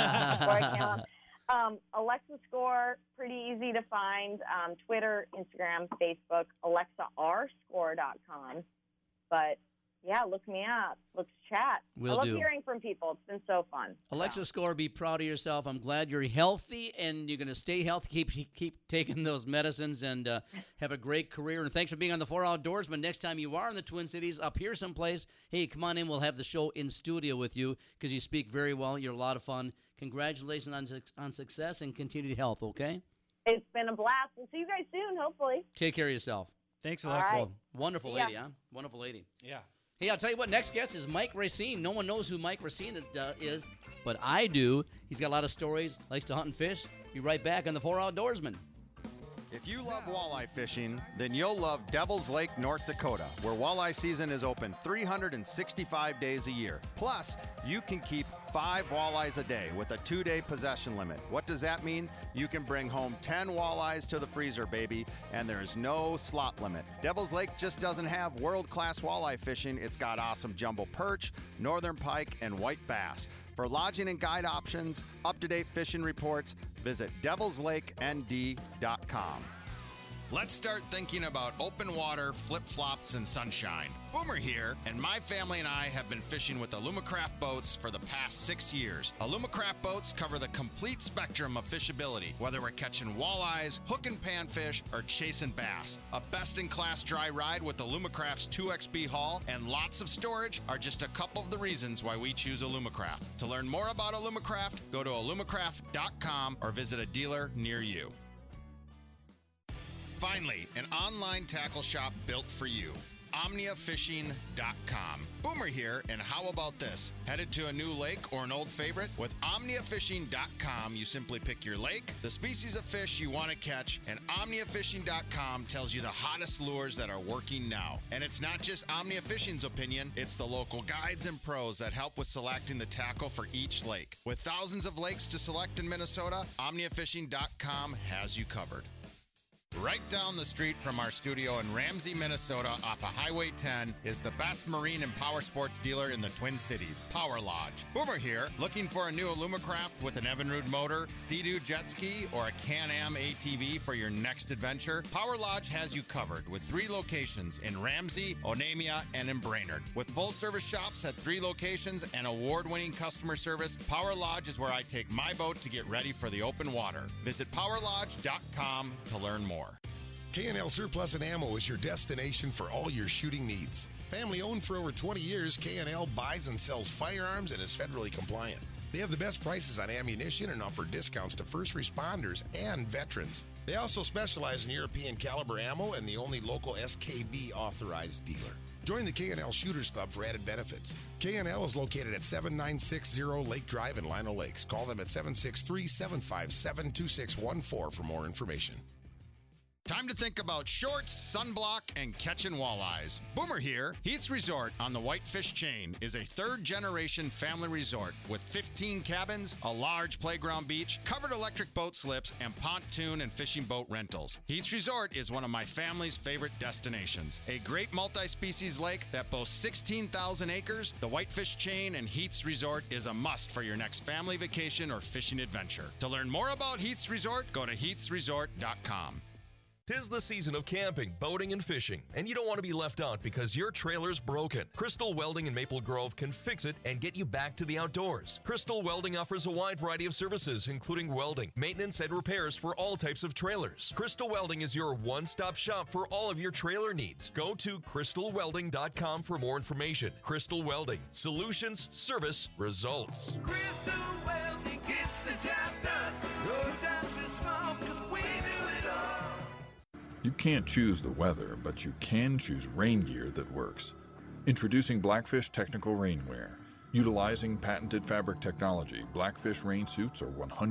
Alexa Score, pretty easy to find. Twitter, Instagram, Facebook, AlexaRScore.com. But, yeah, look me up. Let's chat. I love hearing from people. It's been so fun. Alexa Score, be proud of yourself. I'm glad you're healthy, and you're going to stay healthy. Keep taking those medicines, and have a great career. And thanks for being on the 4 Outdoorsman. Next time you are in the Twin Cities, up here someplace, hey, come on in. We'll have the show in studio with you because you speak very well. You're a lot of fun. Congratulations on success and continued health, okay? It's been a blast. We'll see you guys soon, hopefully. Take care of yourself. Thanks, Alexa. Right. Wonderful lady, huh? Wonderful lady. Yeah. Hey, I'll tell you what, next guest is Mike Racine. No one knows who Mike Racine is, but I do. He's got a lot of stories, likes to hunt and fish. Be right back on the 4 Outdoorsman. If you love walleye fishing, then you'll love Devil's Lake, North Dakota, where walleye season is open 365 days a year. Plus, you can keep 5 walleyes a day with a 2-day possession limit. What does that mean? You can bring home 10 walleyes to the freezer, baby, and there's no slot limit. Devil's Lake just doesn't have world-class walleye fishing. It's got awesome jumbo perch, northern pike, and white bass. For lodging and guide options, up-to-date fishing reports, visit devilslakend.com. Let's start thinking about open water, flip-flops, and sunshine. Boomer here, and my family and I have been fishing with Alumacraft boats for the past 6 years. Alumacraft boats cover the complete spectrum of fishability, whether we're catching walleyes, hook and panfish, or chasing bass. A best-in-class dry ride with Alumacraft's 2XB hull and lots of storage are just a couple of the reasons why we choose Alumacraft. To learn more about Alumacraft, go to alumacraft.com or visit a dealer near you. Finally, an online tackle shop built for you. OmniaFishing.com. Boomer here, and how about this? Headed to a new lake or an old favorite? With OmniaFishing.com, you simply pick your lake, the species of fish you want to catch, and OmniaFishing.com tells you the hottest lures that are working now. And it's not just Omnia Fishing's opinion, it's the local guides and pros that help with selecting the tackle for each lake. With thousands of lakes to select in Minnesota, OmniaFishing.com has you covered. Right down the street from our studio in Ramsey, Minnesota, off of Highway 10, is the best marine and power sports dealer in the Twin Cities, Power Lodge. Boomer here, looking for a new Alumacraft with an Evinrude motor, Sea-Doo jet ski, or a Can-Am ATV for your next adventure? Power Lodge has you covered with 3 locations in Ramsey, Onamia, and in Brainerd. With full-service shops at 3 locations and award-winning customer service, Power Lodge is where I take my boat to get ready for the open water. Visit PowerLodge.com to learn more. K&L Surplus and Ammo is your destination for all your shooting needs. Family owned for over 20 years, K&L buys and sells firearms and is federally compliant. They have the best prices on ammunition and offer discounts to first responders and veterans. They also specialize in European caliber ammo and the only local SKB authorized dealer. Join the K&L Shooters Club for added benefits. K&L is located at 7960 Lake Drive in Lino Lakes. Call them at 763-757-2614 for more information. Time to think about shorts, sunblock, and catching walleyes. Boomer here. Heath's Resort on the Whitefish Chain is a 3rd-generation family resort with 15 cabins, a large playground beach, covered electric boat slips, and pontoon and fishing boat rentals. Heath's Resort is one of my family's favorite destinations. A great multi-species lake that boasts 16,000 acres, the Whitefish Chain and Heath's Resort is a must for your next family vacation or fishing adventure. To learn more about Heath's Resort, go to heathsresort.com. 'Tis the season of camping, boating, and fishing, and you don't want to be left out because your trailer's broken. Crystal Welding in Maple Grove can fix it and get you back to the outdoors. Crystal Welding offers a wide variety of services, including welding, maintenance, and repairs for all types of trailers. Crystal Welding is your one-stop shop for all of your trailer needs. Go to crystalwelding.com for more information. Crystal Welding. Solutions, service, results. Crystal Welding gets the job done. No time to smile because we do it all. You can't choose the weather, but you can choose rain gear that works. Introducing Blackfish Technical Rainwear. Utilizing patented fabric technology, Blackfish rain suits are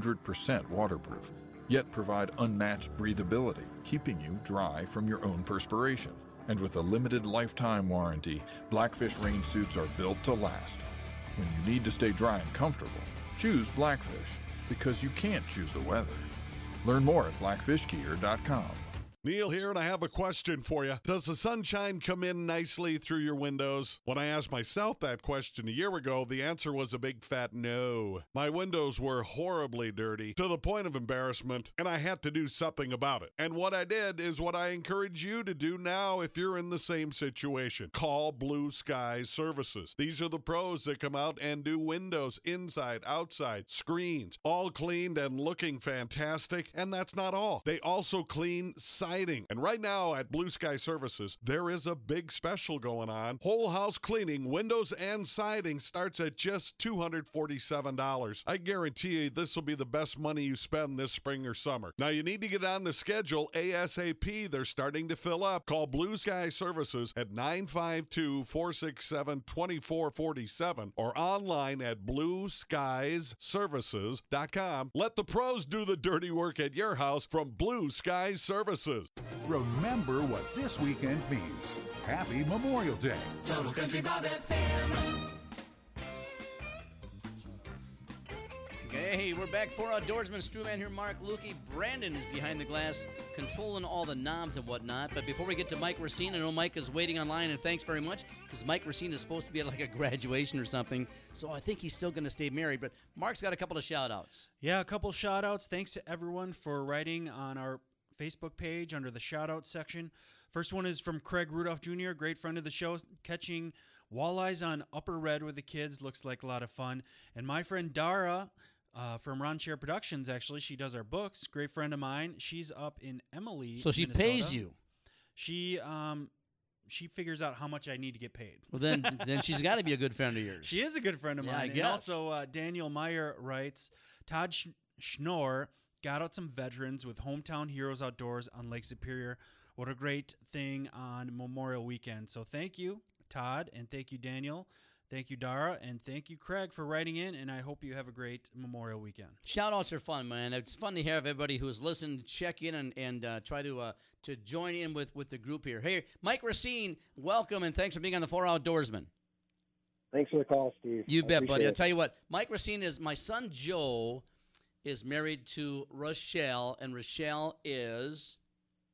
100% waterproof, yet provide unmatched breathability, keeping you dry from your own perspiration. And with a limited lifetime warranty, Blackfish rain suits are built to last. When you need to stay dry and comfortable, choose Blackfish, because you can't choose the weather. Learn more at blackfishgear.com. Neil here, and I have a question for you. Does the sunshine come in nicely through your windows? When I asked myself that question a year ago, the answer was a big fat no. My windows were horribly dirty, to the point of embarrassment, and I had to do something about it. And what I did is what I encourage you to do now if you're in the same situation. Call Blue Sky Services. These are the pros that come out and do windows, inside, outside, screens, all cleaned and looking fantastic. And that's not all. They also clean siding. And right now at Blue Sky Services, there is a big special going on. Whole house cleaning, windows and siding starts at just $247. I guarantee you this will be the best money you spend this spring or summer. Now you need to get on the schedule ASAP. They're starting to fill up. Call Blue Sky Services at 952-467-2447 or online at blueskiesservices.com. Let the pros do the dirty work at your house from Blue Sky Services. Remember what this weekend means. Happy Memorial Day. Total Country Bob FM. Hey, we're back for Outdoorsman. Strewman here, Mark Lukey. Brandon is behind the glass, controlling all the knobs and whatnot. But before we get to Mike Racine, I know Mike is waiting online, and thanks very much, because Mike Racine is supposed to be at like a graduation or something. So I think he's still going to stay married. But Mark's got a couple of shout-outs. Yeah, a couple shout-outs. Thanks to everyone for writing on our Facebook page under the shout-out section. First one is from Craig Rudolph Jr., great friend of the show, catching walleyes on Upper Red with the kids. Looks like a lot of fun. And my friend Dara from Ron Share Productions, actually, she does our books. Great friend of mine. She's up in Emily, So she Minnesota. pays you. She figures out how much I need to get paid. Well, then she's got to be a good friend of yours. She is a good friend of Yeah, mine. I And guess. also, Daniel Meyer writes, Todd Schnorr got out some veterans with Hometown Heroes Outdoors on Lake Superior. What a great thing on Memorial Weekend. So thank you, Todd, and thank you, Daniel. Thank you, Dara, and thank you, Craig, for writing in, and I hope you have a great Memorial Weekend. Shout-outs are fun, man. It's fun to have everybody who's listened check in and try to join in with the group here. Hey, Mike Racine, welcome, and thanks for being on the 4 Outdoorsmen. Thanks for the call, Steve. You bet, buddy. I'll it. tell you what, Mike Racine is, my son Joe is married to Rochelle, and Rochelle is...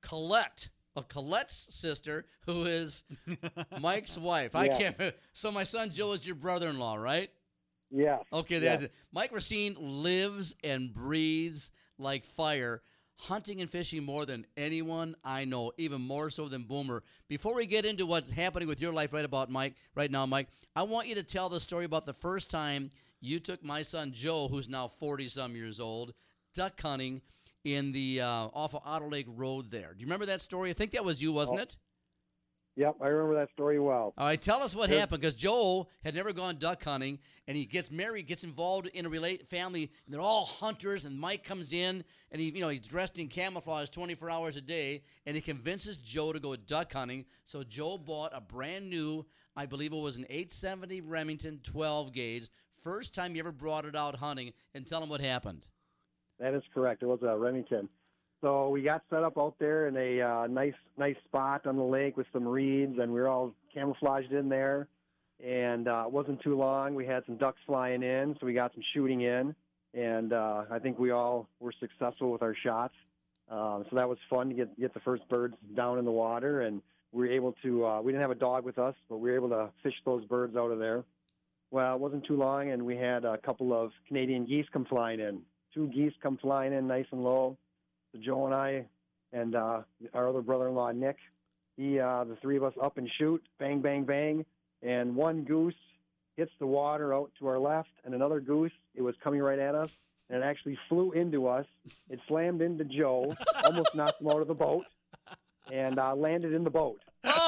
Collette's sister, who is Mike's wife. I Yeah. can't. So my son Joe is your brother-in-law, right? Yes. Okay. yes. Mike Racine lives and breathes like fire, hunting and fishing more than anyone I know, even more so than Boomer. Before we get into what's happening with your life right now, Mike, I want you to tell the story about the first time you took my son Joe, who's now 40-some years old, duck hunting in the off of Otter Lake Road there. Do you remember that story? I think that was you, wasn't it? Yep, I remember that story well. All right, tell us what happened, because Joe had never gone duck hunting, and he gets married, gets involved in a family, and they're all hunters, and Mike comes in, and he's dressed in camouflage 24 hours a day, and he convinces Joe to go duck hunting. So Joe bought a brand new, I believe it was an 870 Remington 12 gauge, first time you ever brought it out hunting, and tell him what happened. That is correct. It was a Remington. So we got set up out there in a nice spot on the lake with some reeds, and we were all camouflaged in there. And it wasn't too long. We had some ducks flying in, so we got some shooting in. And I think we all were successful with our shots. So that was fun to get the first birds down in the water. And we were able to, we didn't have a dog with us, but we were able to fish those birds out of there. Well, it wasn't too long, and we had a couple of Canadian geese come flying in. 2 geese come flying in nice and low. So Joe and I and our other brother-in-law, Nick, the three of us up and shoot, bang, bang, bang, and one goose hits the water out to our left, and another goose, it was coming right at us, and it actually flew into us. It slammed into Joe, almost knocked him out of the boat, and landed in the boat.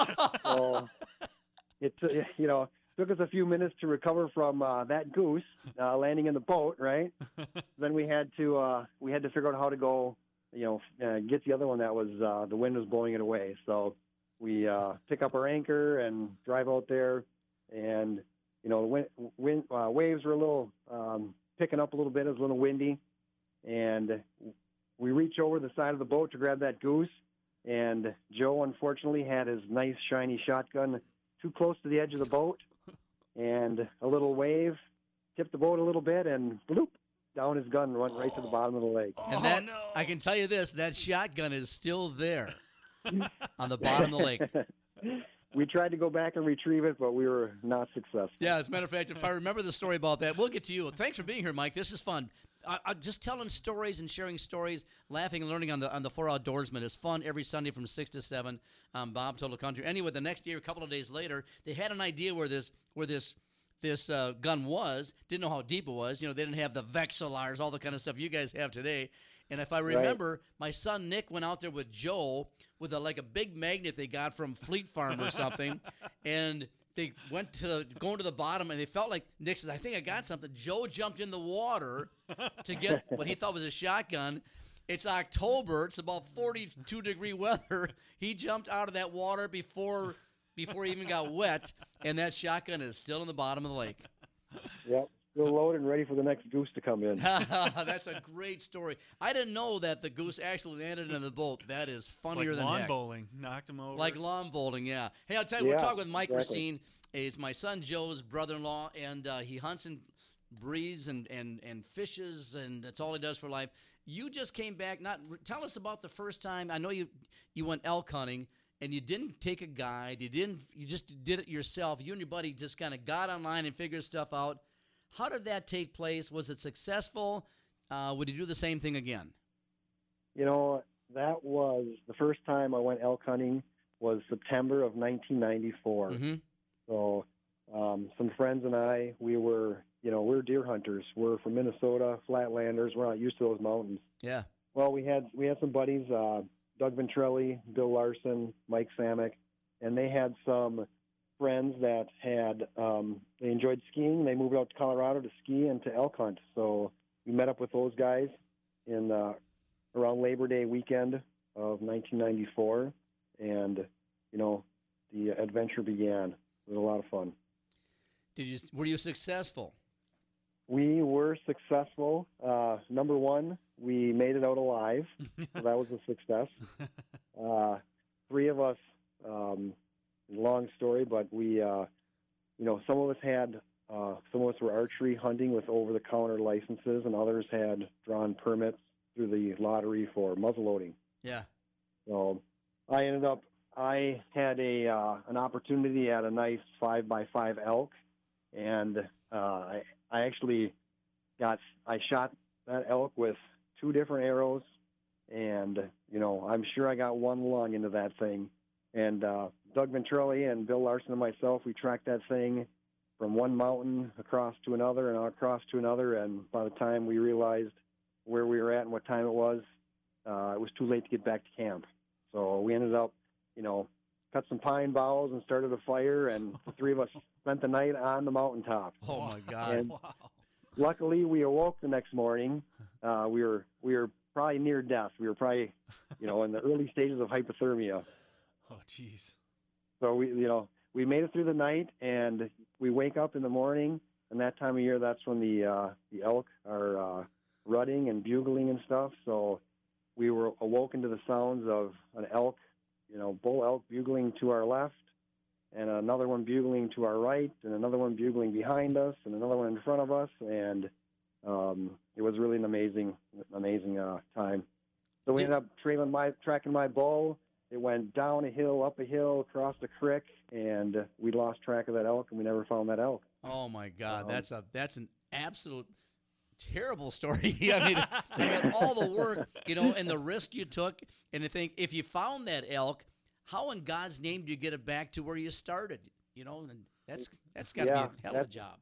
So it took us a few minutes to recover from that goose landing in the boat, right? Then we had to figure out how to go, get the other one that was the wind was blowing it away. So we pick up our anchor and drive out there, and the waves were a little picking up a little bit. It was a little windy, and we reach over the side of the boat to grab that goose, and Joe unfortunately had his nice shiny shotgun too close to the edge of the boat, and a little wave tipped the boat a little bit, and bloop, down his gun went right to the bottom of the lake. And I can tell you this, that shotgun is still there on the bottom of the lake. We tried to go back and retrieve it, but we were not successful. Yeah, as a matter of fact, if I remember the story about that, we'll get to you. Thanks for being here, Mike. This is fun. Just telling stories and sharing stories, laughing and learning on the 4 Outdoorsmen is fun every Sunday from 6 to 7 on Bob Total Country. Anyway, the next year, a couple of days later, they had an idea where this gun was. Didn't know how deep it was. They didn't have the Vexilars, all the kind of stuff you guys have today. And if I remember, my son Nick went out there with Joe with a big magnet they got from Fleet Farm or something, and they went going to the bottom, and they felt like Nick says, "I think I got something." Joe jumped in the water to get what he thought was a shotgun. It's October. It's about 42-degree weather. He jumped out of that water before he even got wet, and that shotgun is still in the bottom of the lake. Yep. Still loaded and ready for the next goose to come in. That's a great story. I didn't know that the goose actually landed in the boat. That is funnier than lawn heck. bowling. Knocked him over. Like lawn bowling, yeah. Hey, I'll tell you, we're talking with Mike Racine. He's my son Joe's brother-in-law, and he hunts and breeds and fishes, and that's all he does for life. You just came back. Tell us about the first time. I know you went elk hunting, and you didn't take a guide. You just did it yourself. You and your buddy just kind of got online and figured stuff out. How did that take place? Was it successful? Would you do the same thing again? That was the first time I went elk hunting was September of 1994. Mm-hmm. So some friends and I, we're deer hunters. We're from Minnesota, flatlanders. We're not used to those mountains. Yeah. Well, we had some buddies, Doug Ventrelli, Bill Larson, Mike Samick, and they had some friends that had they enjoyed skiing. They moved out to Colorado to ski and to elk hunt. So we met up with those guys in around Labor Day weekend of 1994, and the adventure began. It was a lot of fun. Were you successful? We were successful. Number one, we made it out alive. So that was a success. 3 of us. Long story, but we, some of us were archery hunting with over-the-counter licenses, and others had drawn permits through the lottery for muzzleloading. Yeah. So I had an opportunity at a nice 5x5 elk, and I actually shot that elk with 2 different arrows, and I'm sure I got 1 lung into that thing. And Doug Ventrelli and Bill Larson and myself, we tracked that thing from one mountain across to another and across to another, and by the time we realized where we were at and what time it was too late to get back to camp. So we ended up, cut some pine boughs and started a fire, and the 3 of us spent the night on the mountaintop. Oh my God! And luckily, we awoke the next morning. We were probably near death. We were probably, in the early stages of hypothermia. Oh, jeez. So we made it through the night, and we wake up in the morning, and that time of year, that's when the elk are rutting and bugling and stuff. So we were awoken to the sounds of an elk, bull elk bugling to our left, and another one bugling to our right, and another one bugling behind us, and another one in front of us, and it was really an amazing time. So we ended up tracking my bull. It went down a hill, up a hill, across a creek, and we lost track of that elk, and we never found that elk. Oh my God, that's an absolute terrible story. I mean, all the work, and the risk you took, and to think if you found that elk, how in God's name do you get it back to where you started? And that's got to be a hell of a job.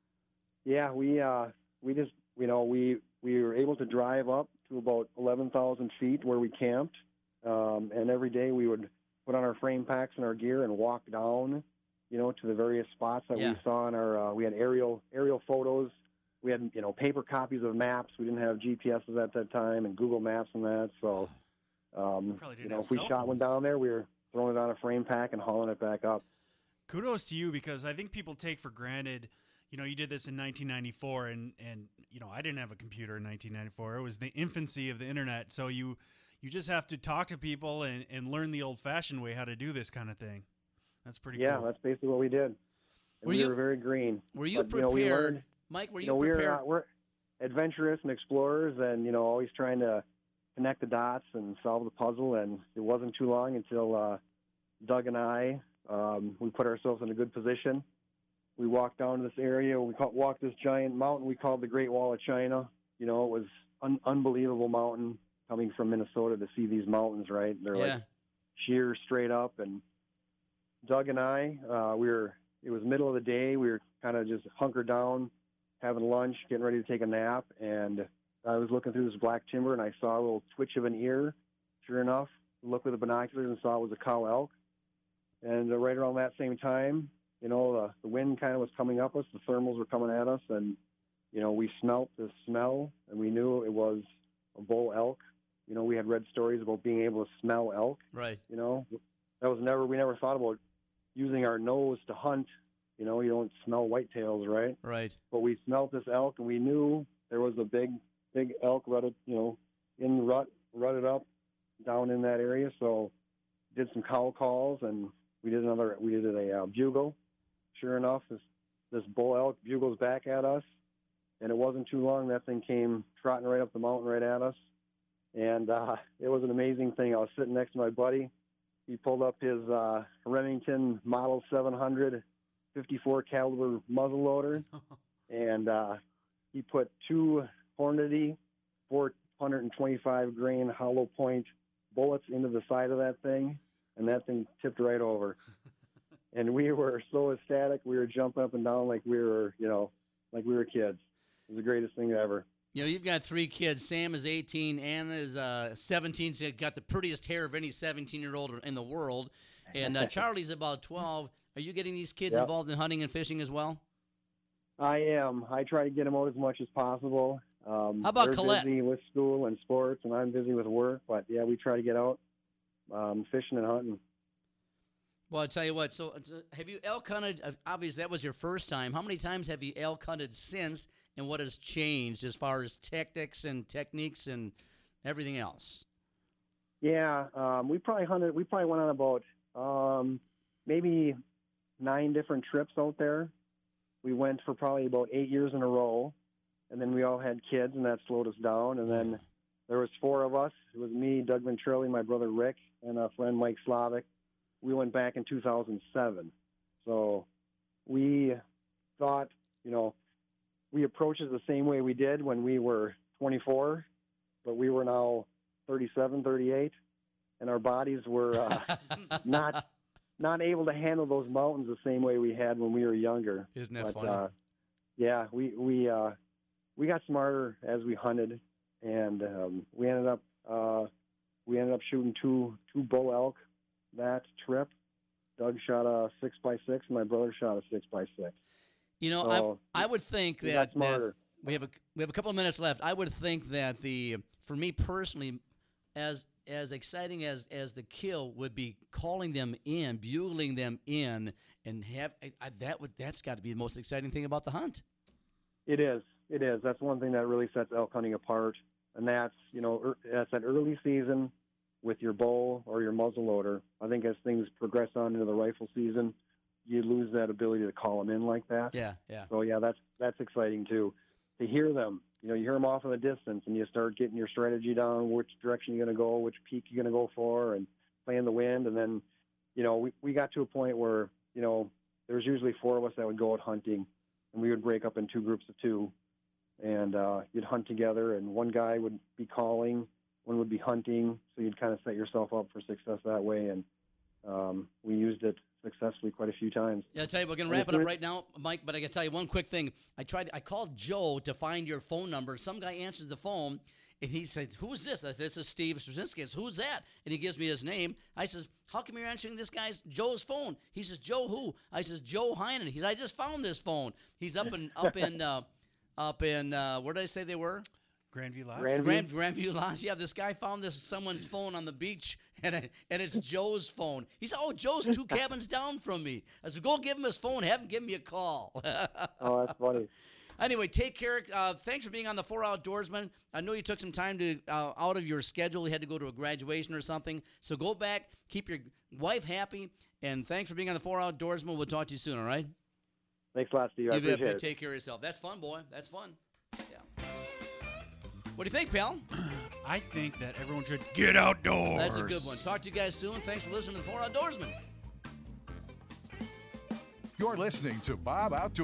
Yeah, we just we were able to drive up to about 11,000 feet where we camped. And every day we would put on our frame packs and our gear and walk down, to the various spots that we saw in our. We had aerial photos. We had paper copies of maps. We didn't have GPSs at that time and Google Maps and that. So, if we shot one down there, we were throwing it on a frame pack and hauling it back up. Kudos to you, because I think people take for granted. You did this in 1994, and I didn't have a computer in 1994. It was the infancy of the internet, so you just have to talk to people and learn the old-fashioned way how to do this kind of thing. That's pretty cool. Yeah, that's basically what we did. And we were very green. Were you prepared? We learned, Mike, were you prepared? We're adventurous and explorers, and, always trying to connect the dots and solve the puzzle. And it wasn't too long until Doug and I, we put ourselves in a good position. We walked down to this area. We walked this giant mountain we called the Great Wall of China. It was an unbelievable mountain. Coming from Minnesota to see these mountains, right? They're like sheer straight up. And Doug and I, it was middle of the day. We were kind of just hunkered down, having lunch, getting ready to take a nap. And I was looking through this black timber, and I saw a little twitch of an ear. Sure enough, looked with the binoculars and saw it was a cow elk. And right around that same time, the wind kind of was coming up us. The thermals were coming at us, and, we smelt the smell, and we knew it was a bull elk. We had read stories about being able to smell elk. Right. We never thought about using our nose to hunt. You don't smell whitetails, right? Right. But we smelled this elk, and we knew there was a big elk rutted, rutted up down in that area. So did some cow calls, and we did a bugle. Sure enough, this bull elk bugles back at us, and it wasn't too long. That thing came trotting right up the mountain right at us. And it was an amazing thing. I was sitting next to my buddy. He pulled up his Remington Model 700 54 caliber muzzleloader, and he put 2 Hornady 425 grain hollow point bullets into the side of that thing, and that thing tipped right over. And we were so ecstatic. We were jumping up and down like we were kids. It was the greatest thing ever. You've got 3 kids. Sam is 18, Anna is 17. She's got the prettiest hair of any 17-year-old in the world. And Charlie's about 12. Are you getting these kids involved in hunting and fishing as well? I am. I try to get them out as much as possible. How about they're Colette? Busy with school and sports, and I'm busy with work. But, yeah, we try to get out fishing and hunting. Well, I'll tell you what. So have you elk hunted? Obviously, that was your first time. How many times have you elk hunted since? And what has changed as far as tactics and techniques and everything else? Yeah, we probably went on about maybe 9 different trips out there. We went for probably about 8 years in a row, and then we all had kids, and that slowed us down. And then there was 4 of us. It was me, Doug Ventrelli, my brother Rick, and a friend Mike Slavic. We went back in 2007. So we thought, we approached it the same way we did when we were 24, but we were now 37, 38, and our bodies were not able to handle those mountains the same way we had when we were younger. Isn't that funny? Yeah, we got smarter as we hunted, and we ended up shooting two bull elk that trip. Doug shot a 6x6, and my brother shot a 6x6. So I would think that we have a couple of minutes left. I would think that for me personally, as exciting as the kill would be calling them in, bugling them in, and that's got to be the most exciting thing about the hunt. It is. That's one thing that really sets elk hunting apart, and that's that's that early season with your bow or your muzzleloader. I think as things progress on into the rifle season, you lose that ability to call them in like that. Yeah. So yeah, that's exciting too. To hear them, you hear them off in the distance, and you start getting your strategy down, which direction you're going to go, which peak you're going to go for, and playing the wind. And then, we got to a point where, there's usually 4 of us that would go out hunting, and we would break up in 2 groups of 2, and you'd hunt together, and one guy would be calling, one would be hunting, so you'd kind of set yourself up for success that way, and we used it successfully quite a few times. Yeah, I'll tell you, we're going to wrap it up right now, Mike, but I got to tell you one quick thing. I called Joe to find your phone number. Some guy answered the phone, and he said, "Who's this?" I said, "This is Steve Straczynski." I said, "Who's that?" And he gives me his name. I says, "How come you're answering this guy's Joe's phone?" He says, "Joe who?" I says, "Joe Heinen." He says, "I just found this phone." He's up in where did I say they were? Grandview Lodge. Grandview Lodge. Yeah, this guy found someone's phone on the beach, and it's Joe's phone. He said, "Oh, Joe's 2 cabins down from me." I said, "Go give him his phone. Have him give me a call." Oh, that's funny. Anyway, take care. Thanks for being on the 4 Outdoorsmen. I know you took some time to out of your schedule. You had to go to a graduation or something. So go back, keep your wife happy, and thanks for being on the 4 Outdoorsmen. We'll talk to you soon, all right? Thanks a lot, Steve. I appreciate it. Take care of yourself. That's fun, boy. That's fun. Yeah. What do you think, pal? I think that everyone should get outdoors. That's a good one. Talk to you guys soon. Thanks for listening to the 4 Outdoorsmen. You're listening to Bob Outdoors.